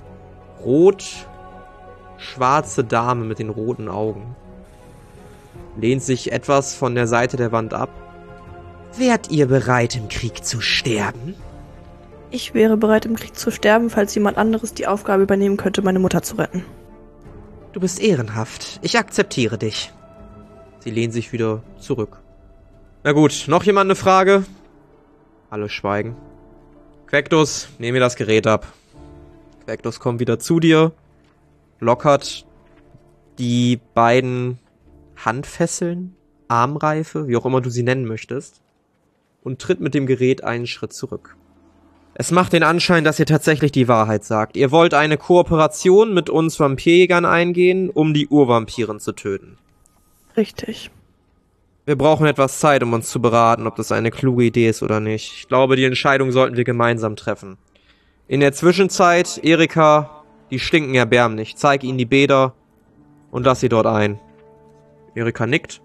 rot-schwarze Dame mit den roten Augen lehnt sich etwas von der Seite der Wand ab. Wärt ihr bereit, im Krieg zu sterben? Ich wäre bereit, im Krieg zu sterben, falls jemand anderes die Aufgabe übernehmen könnte, meine Mutter zu retten. Du bist ehrenhaft. Ich akzeptiere dich. Sie lehnt sich wieder zurück. Na gut, noch jemand eine Frage? Alle schweigen. Quektus, nehm mir das Gerät ab. Quektus kommt wieder zu dir, lockert die beiden Handfesseln, Armreife, wie auch immer du sie nennen möchtest, und tritt mit dem Gerät einen Schritt zurück. Es macht den Anschein, dass ihr tatsächlich die Wahrheit sagt. Ihr wollt eine Kooperation mit uns Vampirjägern eingehen, um die Urvampiren zu töten. Richtig. Wir brauchen etwas Zeit, um uns zu beraten, ob das eine kluge Idee ist oder nicht. Ich glaube, die Entscheidung sollten wir gemeinsam treffen. In der Zwischenzeit, Erika, die stinken erbärmlich. Zeig ihnen die Bäder und lass sie dort ein. Erika nickt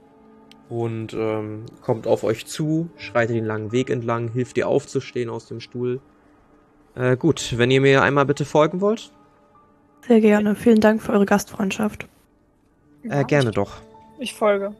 und kommt auf euch zu, schreitet den langen Weg entlang, hilft dir aufzustehen aus dem Stuhl. Gut, wenn ihr mir einmal bitte folgen wollt? Sehr gerne. Vielen Dank für eure Gastfreundschaft. Gerne doch. Ich folge.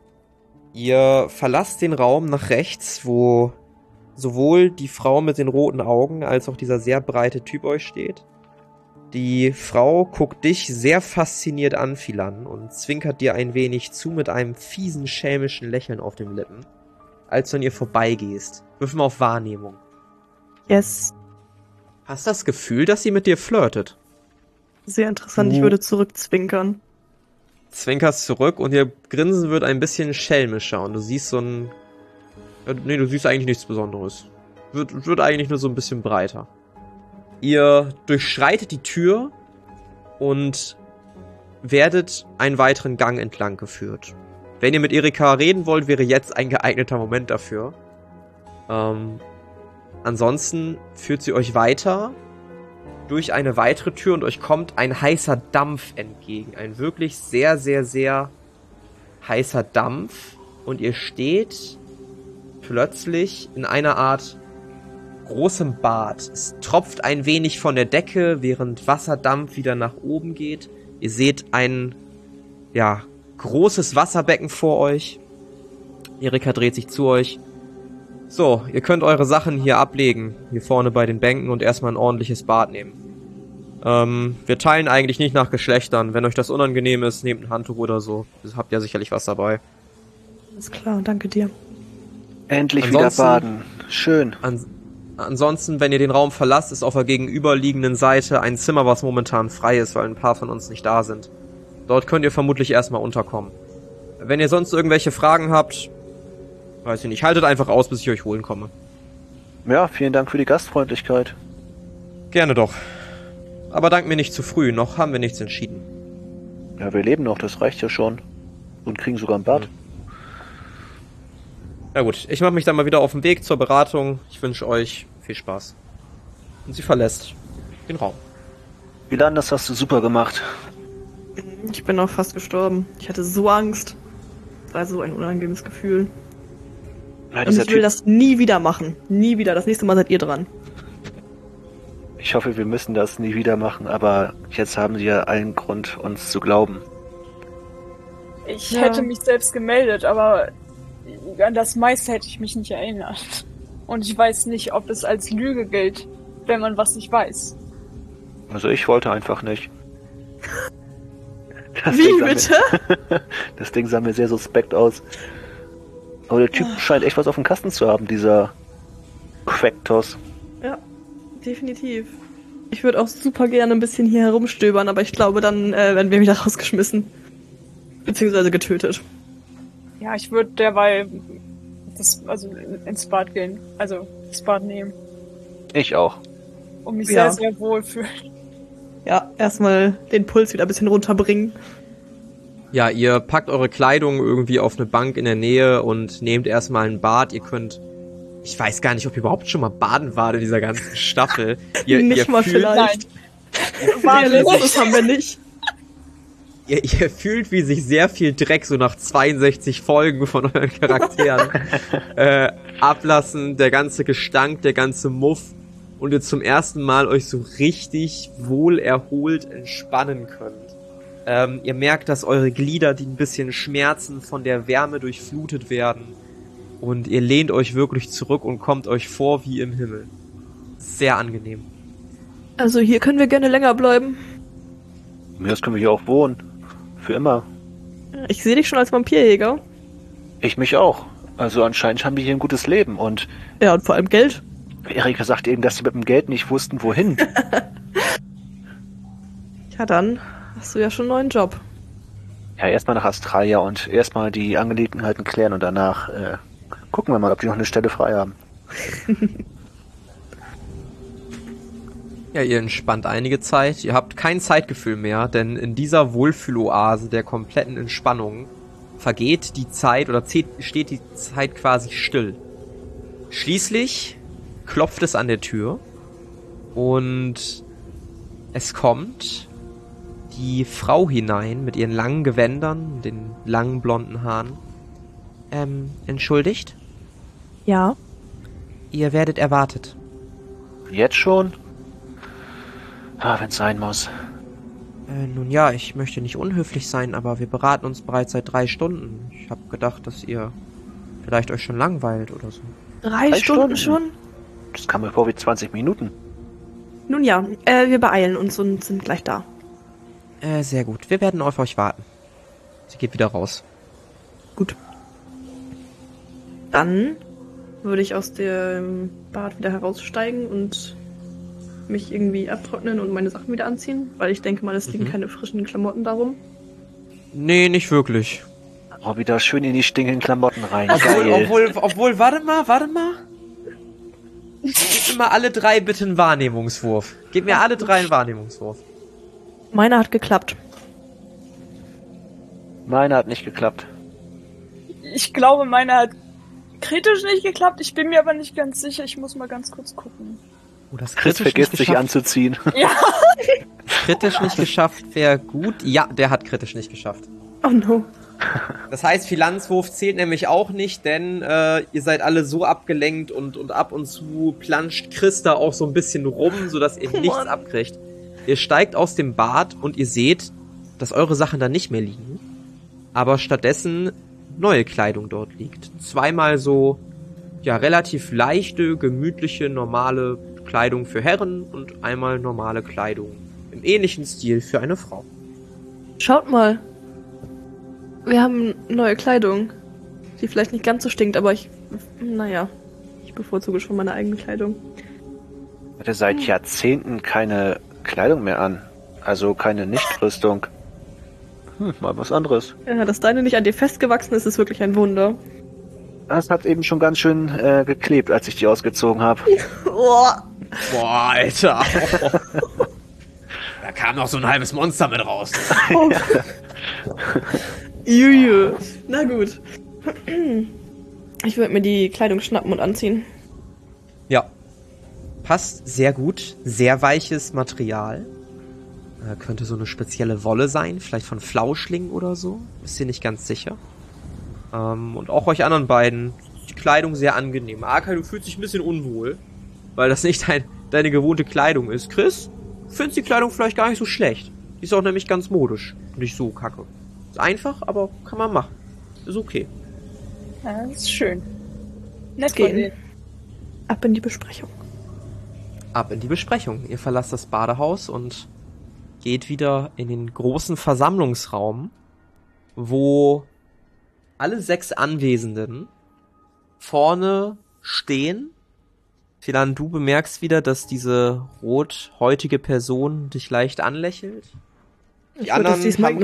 Ihr verlasst den Raum nach rechts, wo sowohl die Frau mit den roten Augen als auch dieser sehr breite Typ euch steht. Die Frau guckt dich sehr fasziniert an, Philan, und zwinkert dir ein wenig zu mit einem fiesen, schelmischen Lächeln auf den Lippen, als du an ihr vorbeigehst. Wirf mal auf Wahrnehmung. Yes. Hast das Gefühl, dass sie mit dir flirtet? Sehr interessant. Ich würde zurückzwinkern. Zwinkerst zurück und ihr Grinsen wird ein bisschen schelmischer und du siehst so ein... Nee, du siehst eigentlich nichts Besonderes. Wird eigentlich nur so ein bisschen breiter. Ihr durchschreitet die Tür und werdet einen weiteren Gang entlang geführt. Wenn ihr mit Erika reden wollt, wäre jetzt ein geeigneter Moment dafür. Ansonsten führt sie euch weiter durch eine weitere Tür und euch kommt ein heißer Dampf entgegen. Ein wirklich sehr, sehr, sehr heißer Dampf. Und ihr steht plötzlich in einer Art großem Bad. Es tropft ein wenig von der Decke, während Wasserdampf wieder nach oben geht. Ihr seht ein, großes Wasserbecken vor euch. Erika dreht sich zu euch. So, ihr könnt eure Sachen hier ablegen, hier vorne bei den Bänken und erstmal ein ordentliches Bad nehmen. Wir teilen eigentlich nicht nach Geschlechtern. Wenn euch das unangenehm ist, nehmt ein Handtuch oder so. Ihr habt ja sicherlich was dabei. Alles klar, danke dir. Endlich wieder baden. Schön. Ansonsten, wenn ihr den Raum verlasst, ist auf der gegenüberliegenden Seite ein Zimmer, was momentan frei ist, weil ein paar von uns nicht da sind. Dort könnt ihr vermutlich erstmal unterkommen. Wenn ihr sonst irgendwelche Fragen habt, weiß ich nicht, haltet einfach aus, bis ich euch holen komme. Ja, vielen Dank für die Gastfreundlichkeit. Gerne doch. Aber dank mir nicht zu früh, noch haben wir nichts entschieden. Ja, wir leben noch, das reicht ja schon. Und kriegen sogar ein Bad. Na gut, ich mache mich dann mal wieder auf den Weg zur Beratung. Ich wünsche euch viel Spaß. Und sie verlässt den Raum. Philan, das hast du super gemacht. Ich bin auch fast gestorben. Ich hatte so Angst. Das war so ein unangenehmes Gefühl. Ja, Und ich will das nie wieder machen. Nie wieder. Das nächste Mal seid ihr dran. Ich hoffe, wir müssen das nie wieder machen, aber jetzt haben sie ja allen Grund, uns zu glauben. Ich hätte mich selbst gemeldet, aber an das meiste hätte ich mich nicht erinnert. Und ich weiß nicht, ob es als Lüge gilt, wenn man was nicht weiß. Also ich wollte einfach nicht. Wie bitte? Das Ding sah mir sehr suspekt aus. Aber der Typ scheint echt was auf dem Kasten zu haben, dieser Quactos. Ja, definitiv. Ich würde auch super gerne ein bisschen hier herumstöbern, aber ich glaube, dann werden wir wieder rausgeschmissen. Beziehungsweise getötet. Ja, ich würde derweil ins Bad gehen. Also das Bad nehmen. Ich auch. Um mich Ja. sehr, sehr wohl fühlen. Ja, erstmal den Puls wieder ein bisschen runterbringen. Ja, ihr packt eure Kleidung irgendwie auf eine Bank in der Nähe und nehmt erstmal ein Bad. Ihr könnt, ich weiß gar nicht, ob ihr überhaupt schon mal baden wart in dieser ganzen Staffel. Nicht mal vielleicht. Das haben wir nicht. Ihr fühlt, wie sich sehr viel Dreck so nach 62 Folgen von euren Charakteren ablassen, der ganze Gestank, der ganze Muff und ihr zum ersten Mal euch so richtig wohl erholt entspannen könnt. Ihr merkt, dass eure Glieder, die ein bisschen schmerzen, von der Wärme durchflutet werden und ihr lehnt euch wirklich zurück und kommt euch vor wie im Himmel. Sehr angenehm. Also hier können wir gerne länger bleiben. Mir aus können wir hier auch wohnen. Für immer. Ich sehe dich schon als Vampirjäger. Ich mich auch. Also anscheinend haben die hier ein gutes Leben und Ja, und vor allem Geld. Erika sagt eben, dass sie mit dem Geld nicht wussten, wohin. Ja, dann hast du ja schon einen neuen Job. Ja, erstmal nach Australia und erstmal die Angelegenheiten klären und danach gucken wir mal, ob die noch eine Stelle frei haben. Ja, ihr entspannt einige Zeit. Ihr habt kein Zeitgefühl mehr, denn in dieser Wohlfühloase der kompletten Entspannung vergeht die Zeit oder steht die Zeit quasi still. Schließlich klopft es an der Tür und es kommt die Frau hinein mit ihren langen Gewändern, den langen blonden Haaren. Entschuldigt? Ja. Ihr werdet erwartet. Jetzt schon? Ah, wenn's sein muss. Nun ja, ich möchte nicht unhöflich sein, aber wir beraten uns bereits seit 3 Stunden. Ich habe gedacht, dass ihr vielleicht euch schon langweilt oder so. 3 Stunden schon? Das kam mir vor wie 20 Minuten. Nun ja, wir beeilen uns und sind gleich da. Sehr gut. Wir werden auf euch warten. Sie geht wieder raus. Gut. Dann würde ich aus dem Bad wieder heraussteigen und mich irgendwie abtrocknen und meine Sachen wieder anziehen, weil ich denke mal, es liegen keine frischen Klamotten darum. Nee, nicht wirklich. Oh, wieder schön in die stinkenden Klamotten rein. Obwohl, warte mal. Gebt mir mal alle 3 bitte einen Wahrnehmungswurf. Gebt mir alle 3 einen Wahrnehmungswurf. Meiner hat geklappt. Meine hat nicht geklappt. Ich glaube, meine hat kritisch nicht geklappt. Ich bin mir aber nicht ganz sicher. Ich muss mal ganz kurz gucken. Oh, das Chris vergisst sich anzuziehen. Ja. Kritisch nicht geschafft wäre gut. Ja, der hat kritisch nicht geschafft. Oh no. Das heißt, Finanzwurf zählt nämlich auch nicht, denn ihr seid alle so abgelenkt und ab und zu planscht Chris da auch so ein bisschen rum, sodass ihr nichts abkriegt. Ihr steigt aus dem Bad und ihr seht, dass eure Sachen da nicht mehr liegen, aber stattdessen neue Kleidung dort liegt. Zweimal so, ja, relativ leichte, gemütliche, normale Kleidung für Herren und einmal normale Kleidung im ähnlichen Stil für eine Frau. Schaut mal. Wir haben neue Kleidung, die vielleicht nicht ganz so stinkt, aber ich bevorzuge schon meine eigene Kleidung. Ich hatte seit Jahrzehnten keine Kleidung mehr an. Also keine Nichtrüstung. Mal was anderes. Ja, dass deine nicht an dir festgewachsen ist, ist wirklich ein Wunder. Das hat eben schon ganz schön geklebt, als ich die ausgezogen habe. Oh. Boah, Alter. Da kam noch so ein halbes Monster mit raus. Oh. Juju. Na gut. Ich würde mir die Kleidung schnappen und anziehen. Ja. Passt sehr gut. Sehr weiches Material. Könnte so eine spezielle Wolle sein. Vielleicht von Flauschling oder so. Ist ihr nicht ganz sicher. Und auch euch anderen beiden. Die Kleidung sehr angenehm. Arkai, du fühlst dich ein bisschen unwohl. Weil das nicht deine gewohnte Kleidung ist. Chris, findest die Kleidung vielleicht gar nicht so schlecht. Die ist auch nämlich ganz modisch. Nicht so kacke. Ist einfach, aber kann man machen. Ist okay. Ja, das ist schön. Nett Gehen. von denen. Ab in die Besprechung. Ab in die Besprechung. Ihr verlasst das Badehaus und geht wieder in den großen Versammlungsraum, wo alle 6 Anwesenden vorne stehen. Philan, du bemerkst wieder, dass diese rothäutige Person dich leicht anlächelt. Die anderen haben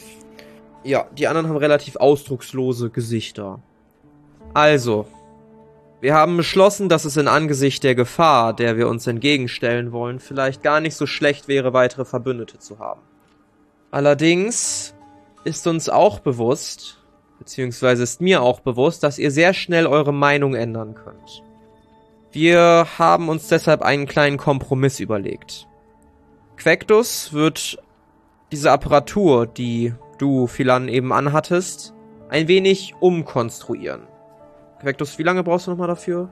relativ ausdruckslose Gesichter. Also, wir haben beschlossen, dass es in Angesicht der Gefahr, der wir uns entgegenstellen wollen, vielleicht gar nicht so schlecht wäre, weitere Verbündete zu haben. Allerdings ist uns auch bewusst, beziehungsweise ist mir auch bewusst, dass ihr sehr schnell eure Meinung ändern könnt. Wir haben uns deshalb einen kleinen Kompromiss überlegt. Quektus wird diese Apparatur, die du, Philan, eben anhattest, ein wenig umkonstruieren. Quektus, wie lange brauchst du nochmal dafür?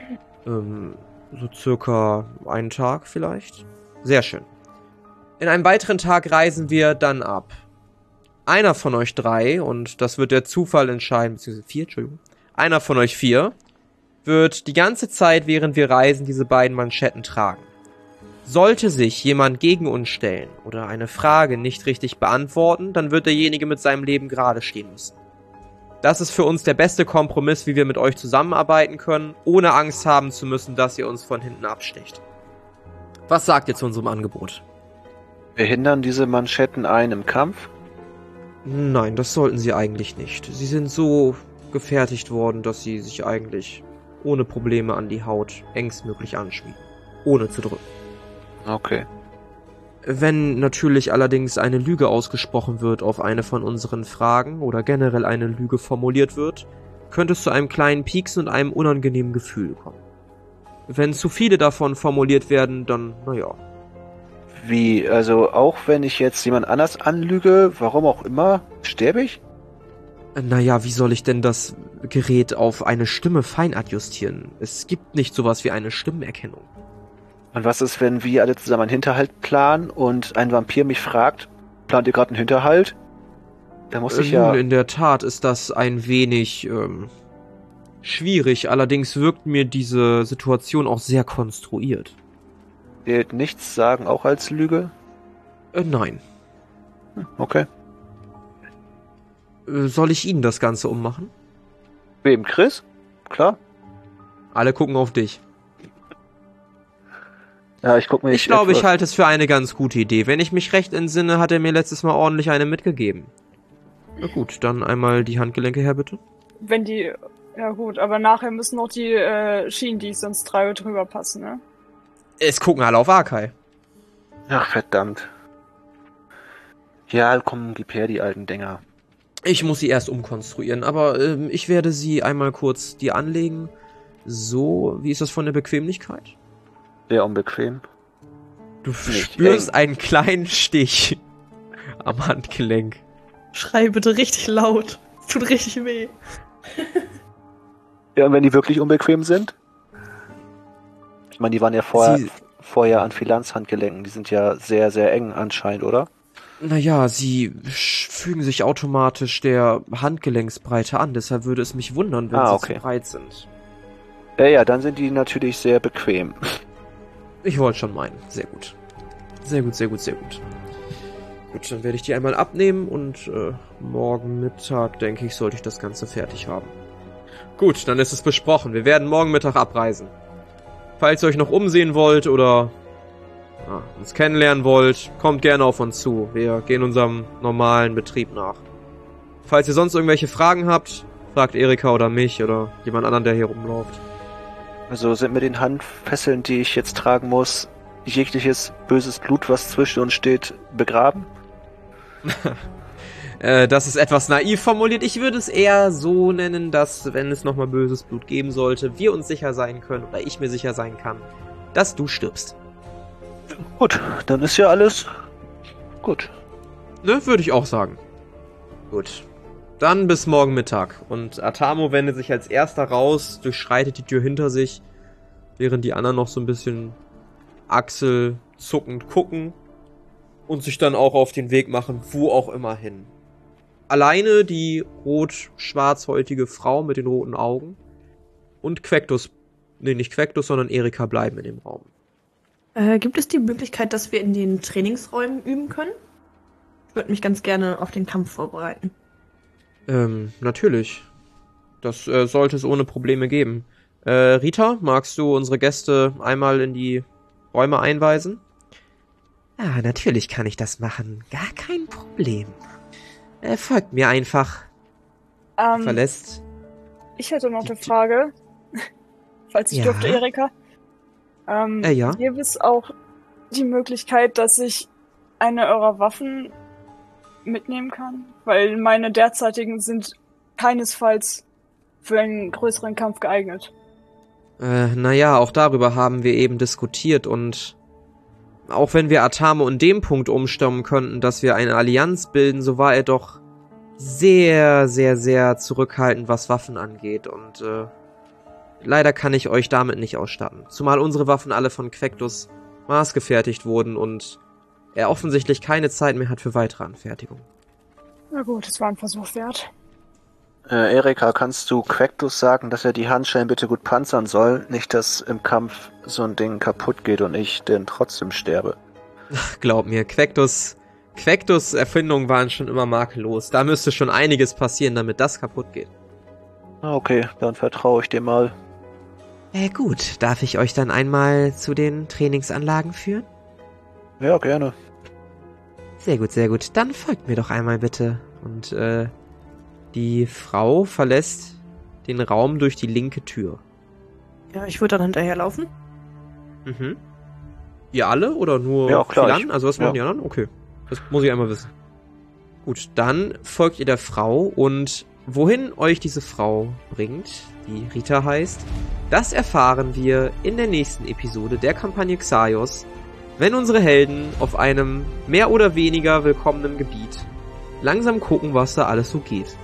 So circa einen Tag vielleicht. Sehr schön. In einem weiteren Tag reisen wir dann ab. Einer von euch 3, und das wird der Zufall entscheiden, beziehungsweise 4, Entschuldigung. Einer von euch 4 wird die ganze Zeit, während wir reisen, diese beiden Manschetten tragen. Sollte sich jemand gegen uns stellen oder eine Frage nicht richtig beantworten, dann wird derjenige mit seinem Leben gerade stehen müssen. Das ist für uns der beste Kompromiss, wie wir mit euch zusammenarbeiten können, ohne Angst haben zu müssen, dass ihr uns von hinten absticht. Was sagt ihr zu unserem Angebot? Behindern diese Manschetten einen im Kampf? Nein, das sollten sie eigentlich nicht. Sie sind so gefertigt worden, dass sie sich eigentlich ohne Probleme an die Haut engstmöglich anschmiegen. Ohne zu drücken. Okay. Wenn natürlich allerdings eine Lüge ausgesprochen wird auf eine von unseren Fragen oder generell eine Lüge formuliert wird, könnte es zu einem kleinen Pieksen und einem unangenehmen Gefühl kommen. Wenn zu viele davon formuliert werden, dann, naja. Wie, also auch wenn ich jetzt jemand anders anlüge, warum auch immer, sterbe ich? Naja, wie soll ich denn das Gerät auf eine Stimme fein adjustieren? Es gibt nicht sowas wie eine Stimmenerkennung. Und was ist, wenn wir alle zusammen einen Hinterhalt planen und ein Vampir mich fragt, plant ihr gerade einen Hinterhalt? Da muss ich ja... Nun, in der Tat ist das ein wenig schwierig, allerdings wirkt mir diese Situation auch sehr konstruiert. Gilt nichts sagen auch als Lüge? Nein. Okay. Soll ich Ihnen das Ganze ummachen? Wem, Chris? Klar. Alle gucken auf dich. Ja, ich guck mir Ich glaube, ich halte es für eine ganz gute Idee. Wenn ich mich recht entsinne, hat er mir letztes Mal ordentlich eine mitgegeben. Na gut, dann einmal die Handgelenke her, bitte. Wenn die... Ja gut, aber nachher müssen noch die Schienen, die sonst 3 drüber passen, ne? Es gucken alle auf Arkai. Ach, verdammt. Ja, komm, gib her die alten Dinger. Ich muss sie erst umkonstruieren, aber ich werde sie einmal kurz dir anlegen. So, wie ist das von der Bequemlichkeit? Sehr unbequem. Du Nicht spürst eng. einen kleinen Stich am Handgelenk. Schrei bitte richtig laut. Es tut richtig weh. Ja, und wenn die wirklich unbequem sind? Ich meine, die waren ja vorher an Philans Handgelenken. Die sind ja sehr, sehr eng anscheinend, oder? Naja, sie fügen sich automatisch der Handgelenksbreite an, deshalb würde es mich wundern, wenn sie zu breit sind. Ja, dann sind die natürlich sehr bequem. Ich wollte schon meinen. Sehr gut. Sehr gut, sehr gut, sehr gut. Gut, dann werde ich die einmal abnehmen und morgen Mittag, denke ich, sollte ich das Ganze fertig haben. Gut, dann ist es besprochen. Wir werden morgen Mittag abreisen. Falls ihr euch noch umsehen wollt oder uns kennenlernen wollt, kommt gerne auf uns zu. Wir gehen unserem normalen Betrieb nach. Falls ihr sonst irgendwelche Fragen habt, fragt Erika oder mich oder jemand anderen, der hier rumläuft. Also sind mit den Handfesseln, die ich jetzt tragen muss, jegliches böses Blut, was zwischen uns steht, begraben? Das ist etwas naiv formuliert. Ich würde es eher so nennen, dass, wenn es nochmal böses Blut geben sollte, wir uns sicher sein können, oder ich mir sicher sein kann, dass du stirbst. Gut, dann ist ja alles gut. Ne, würde ich auch sagen. Gut. Dann bis morgen Mittag. Und Atamo wendet sich als erster raus, durchschreitet die Tür hinter sich, während die anderen noch so ein bisschen achselzuckend gucken und sich dann auch auf den Weg machen, wo auch immer hin. Alleine die rot-schwarzhäutige Frau mit den roten Augen und Quektus, nee, nicht Quektus, sondern Erika bleiben in dem Raum. Gibt es die Möglichkeit, dass wir in den Trainingsräumen üben können? Ich würde mich ganz gerne auf den Kampf vorbereiten. Natürlich. Das sollte es ohne Probleme geben. Rita, magst du unsere Gäste einmal in die Räume einweisen? Ja, natürlich kann ich das machen. Gar kein Problem. Folgt mir einfach. Verlässt. Ich hätte noch eine Frage. Falls ich dürfte, Erika. Ja. Gäbe es auch die Möglichkeit, dass ich eine eurer Waffen mitnehmen kann? Weil meine derzeitigen sind keinesfalls für einen größeren Kampf geeignet. Naja, auch darüber haben wir eben diskutiert und auch wenn wir Atamo in dem Punkt umstimmen könnten, dass wir eine Allianz bilden, so war er doch sehr, sehr, sehr zurückhaltend, was Waffen angeht und leider kann ich euch damit nicht ausstatten. Zumal unsere Waffen alle von Quektus maßgefertigt wurden und er offensichtlich keine Zeit mehr hat für weitere Anfertigung. Na gut, es war ein Versuch wert. Erika, kannst du Quektus sagen, dass er die Handschellen bitte gut panzern soll? Nicht, dass im Kampf so ein Ding kaputt geht und ich denn trotzdem sterbe. Glaub mir, Quektus Erfindungen waren schon immer makellos. Da müsste schon einiges passieren, damit das kaputt geht. Okay, dann vertraue ich dir mal. Gut, darf ich euch dann einmal zu den Trainingsanlagen führen? Ja, gerne. Sehr gut, sehr gut. Dann folgt mir doch einmal bitte. Und die Frau verlässt den Raum durch die linke Tür. Ja, ich würde dann hinterherlaufen. Mhm. Ihr alle oder nur ja, klar, Philan? Also was machen die anderen? Okay, das muss ich einmal wissen. Gut, dann folgt ihr der Frau und wohin euch diese Frau bringt, die Rita heißt, das erfahren wir in der nächsten Episode der Kampagne Xaios, wenn unsere Helden auf einem mehr oder weniger willkommenen Gebiet langsam gucken, was da alles so geht.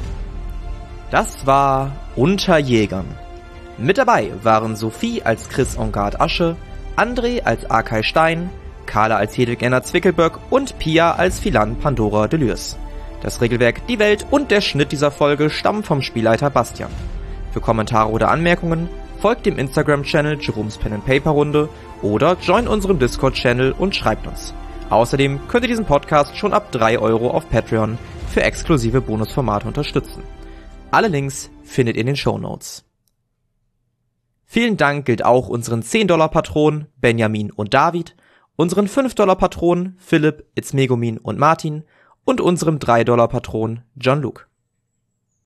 Das war Unter Jägern. Mit dabei waren Sophie als Chris Engard Asche, André als Arkay Stein, Carla als Hedwig Enna Zwickelböck und Pia als Philan Pandora Delürs. Das Regelwerk, die Welt und der Schnitt dieser Folge stammen vom Spielleiter Bastian. Für Kommentare oder Anmerkungen folgt dem Instagram-Channel Jerome's Pen and Paper Runde oder joint unserem Discord-Channel und schreibt uns. Außerdem könnt ihr diesen Podcast schon ab 3 € auf Patreon für exklusive Bonusformate unterstützen. Alle Links findet ihr in den Shownotes. Vielen Dank gilt auch unseren 10-Dollar-Patronen Benjamin und David, unseren 5-Dollar-Patronen Philipp, Itzmegumin und Martin und unserem 3-Dollar-Patron John Luke.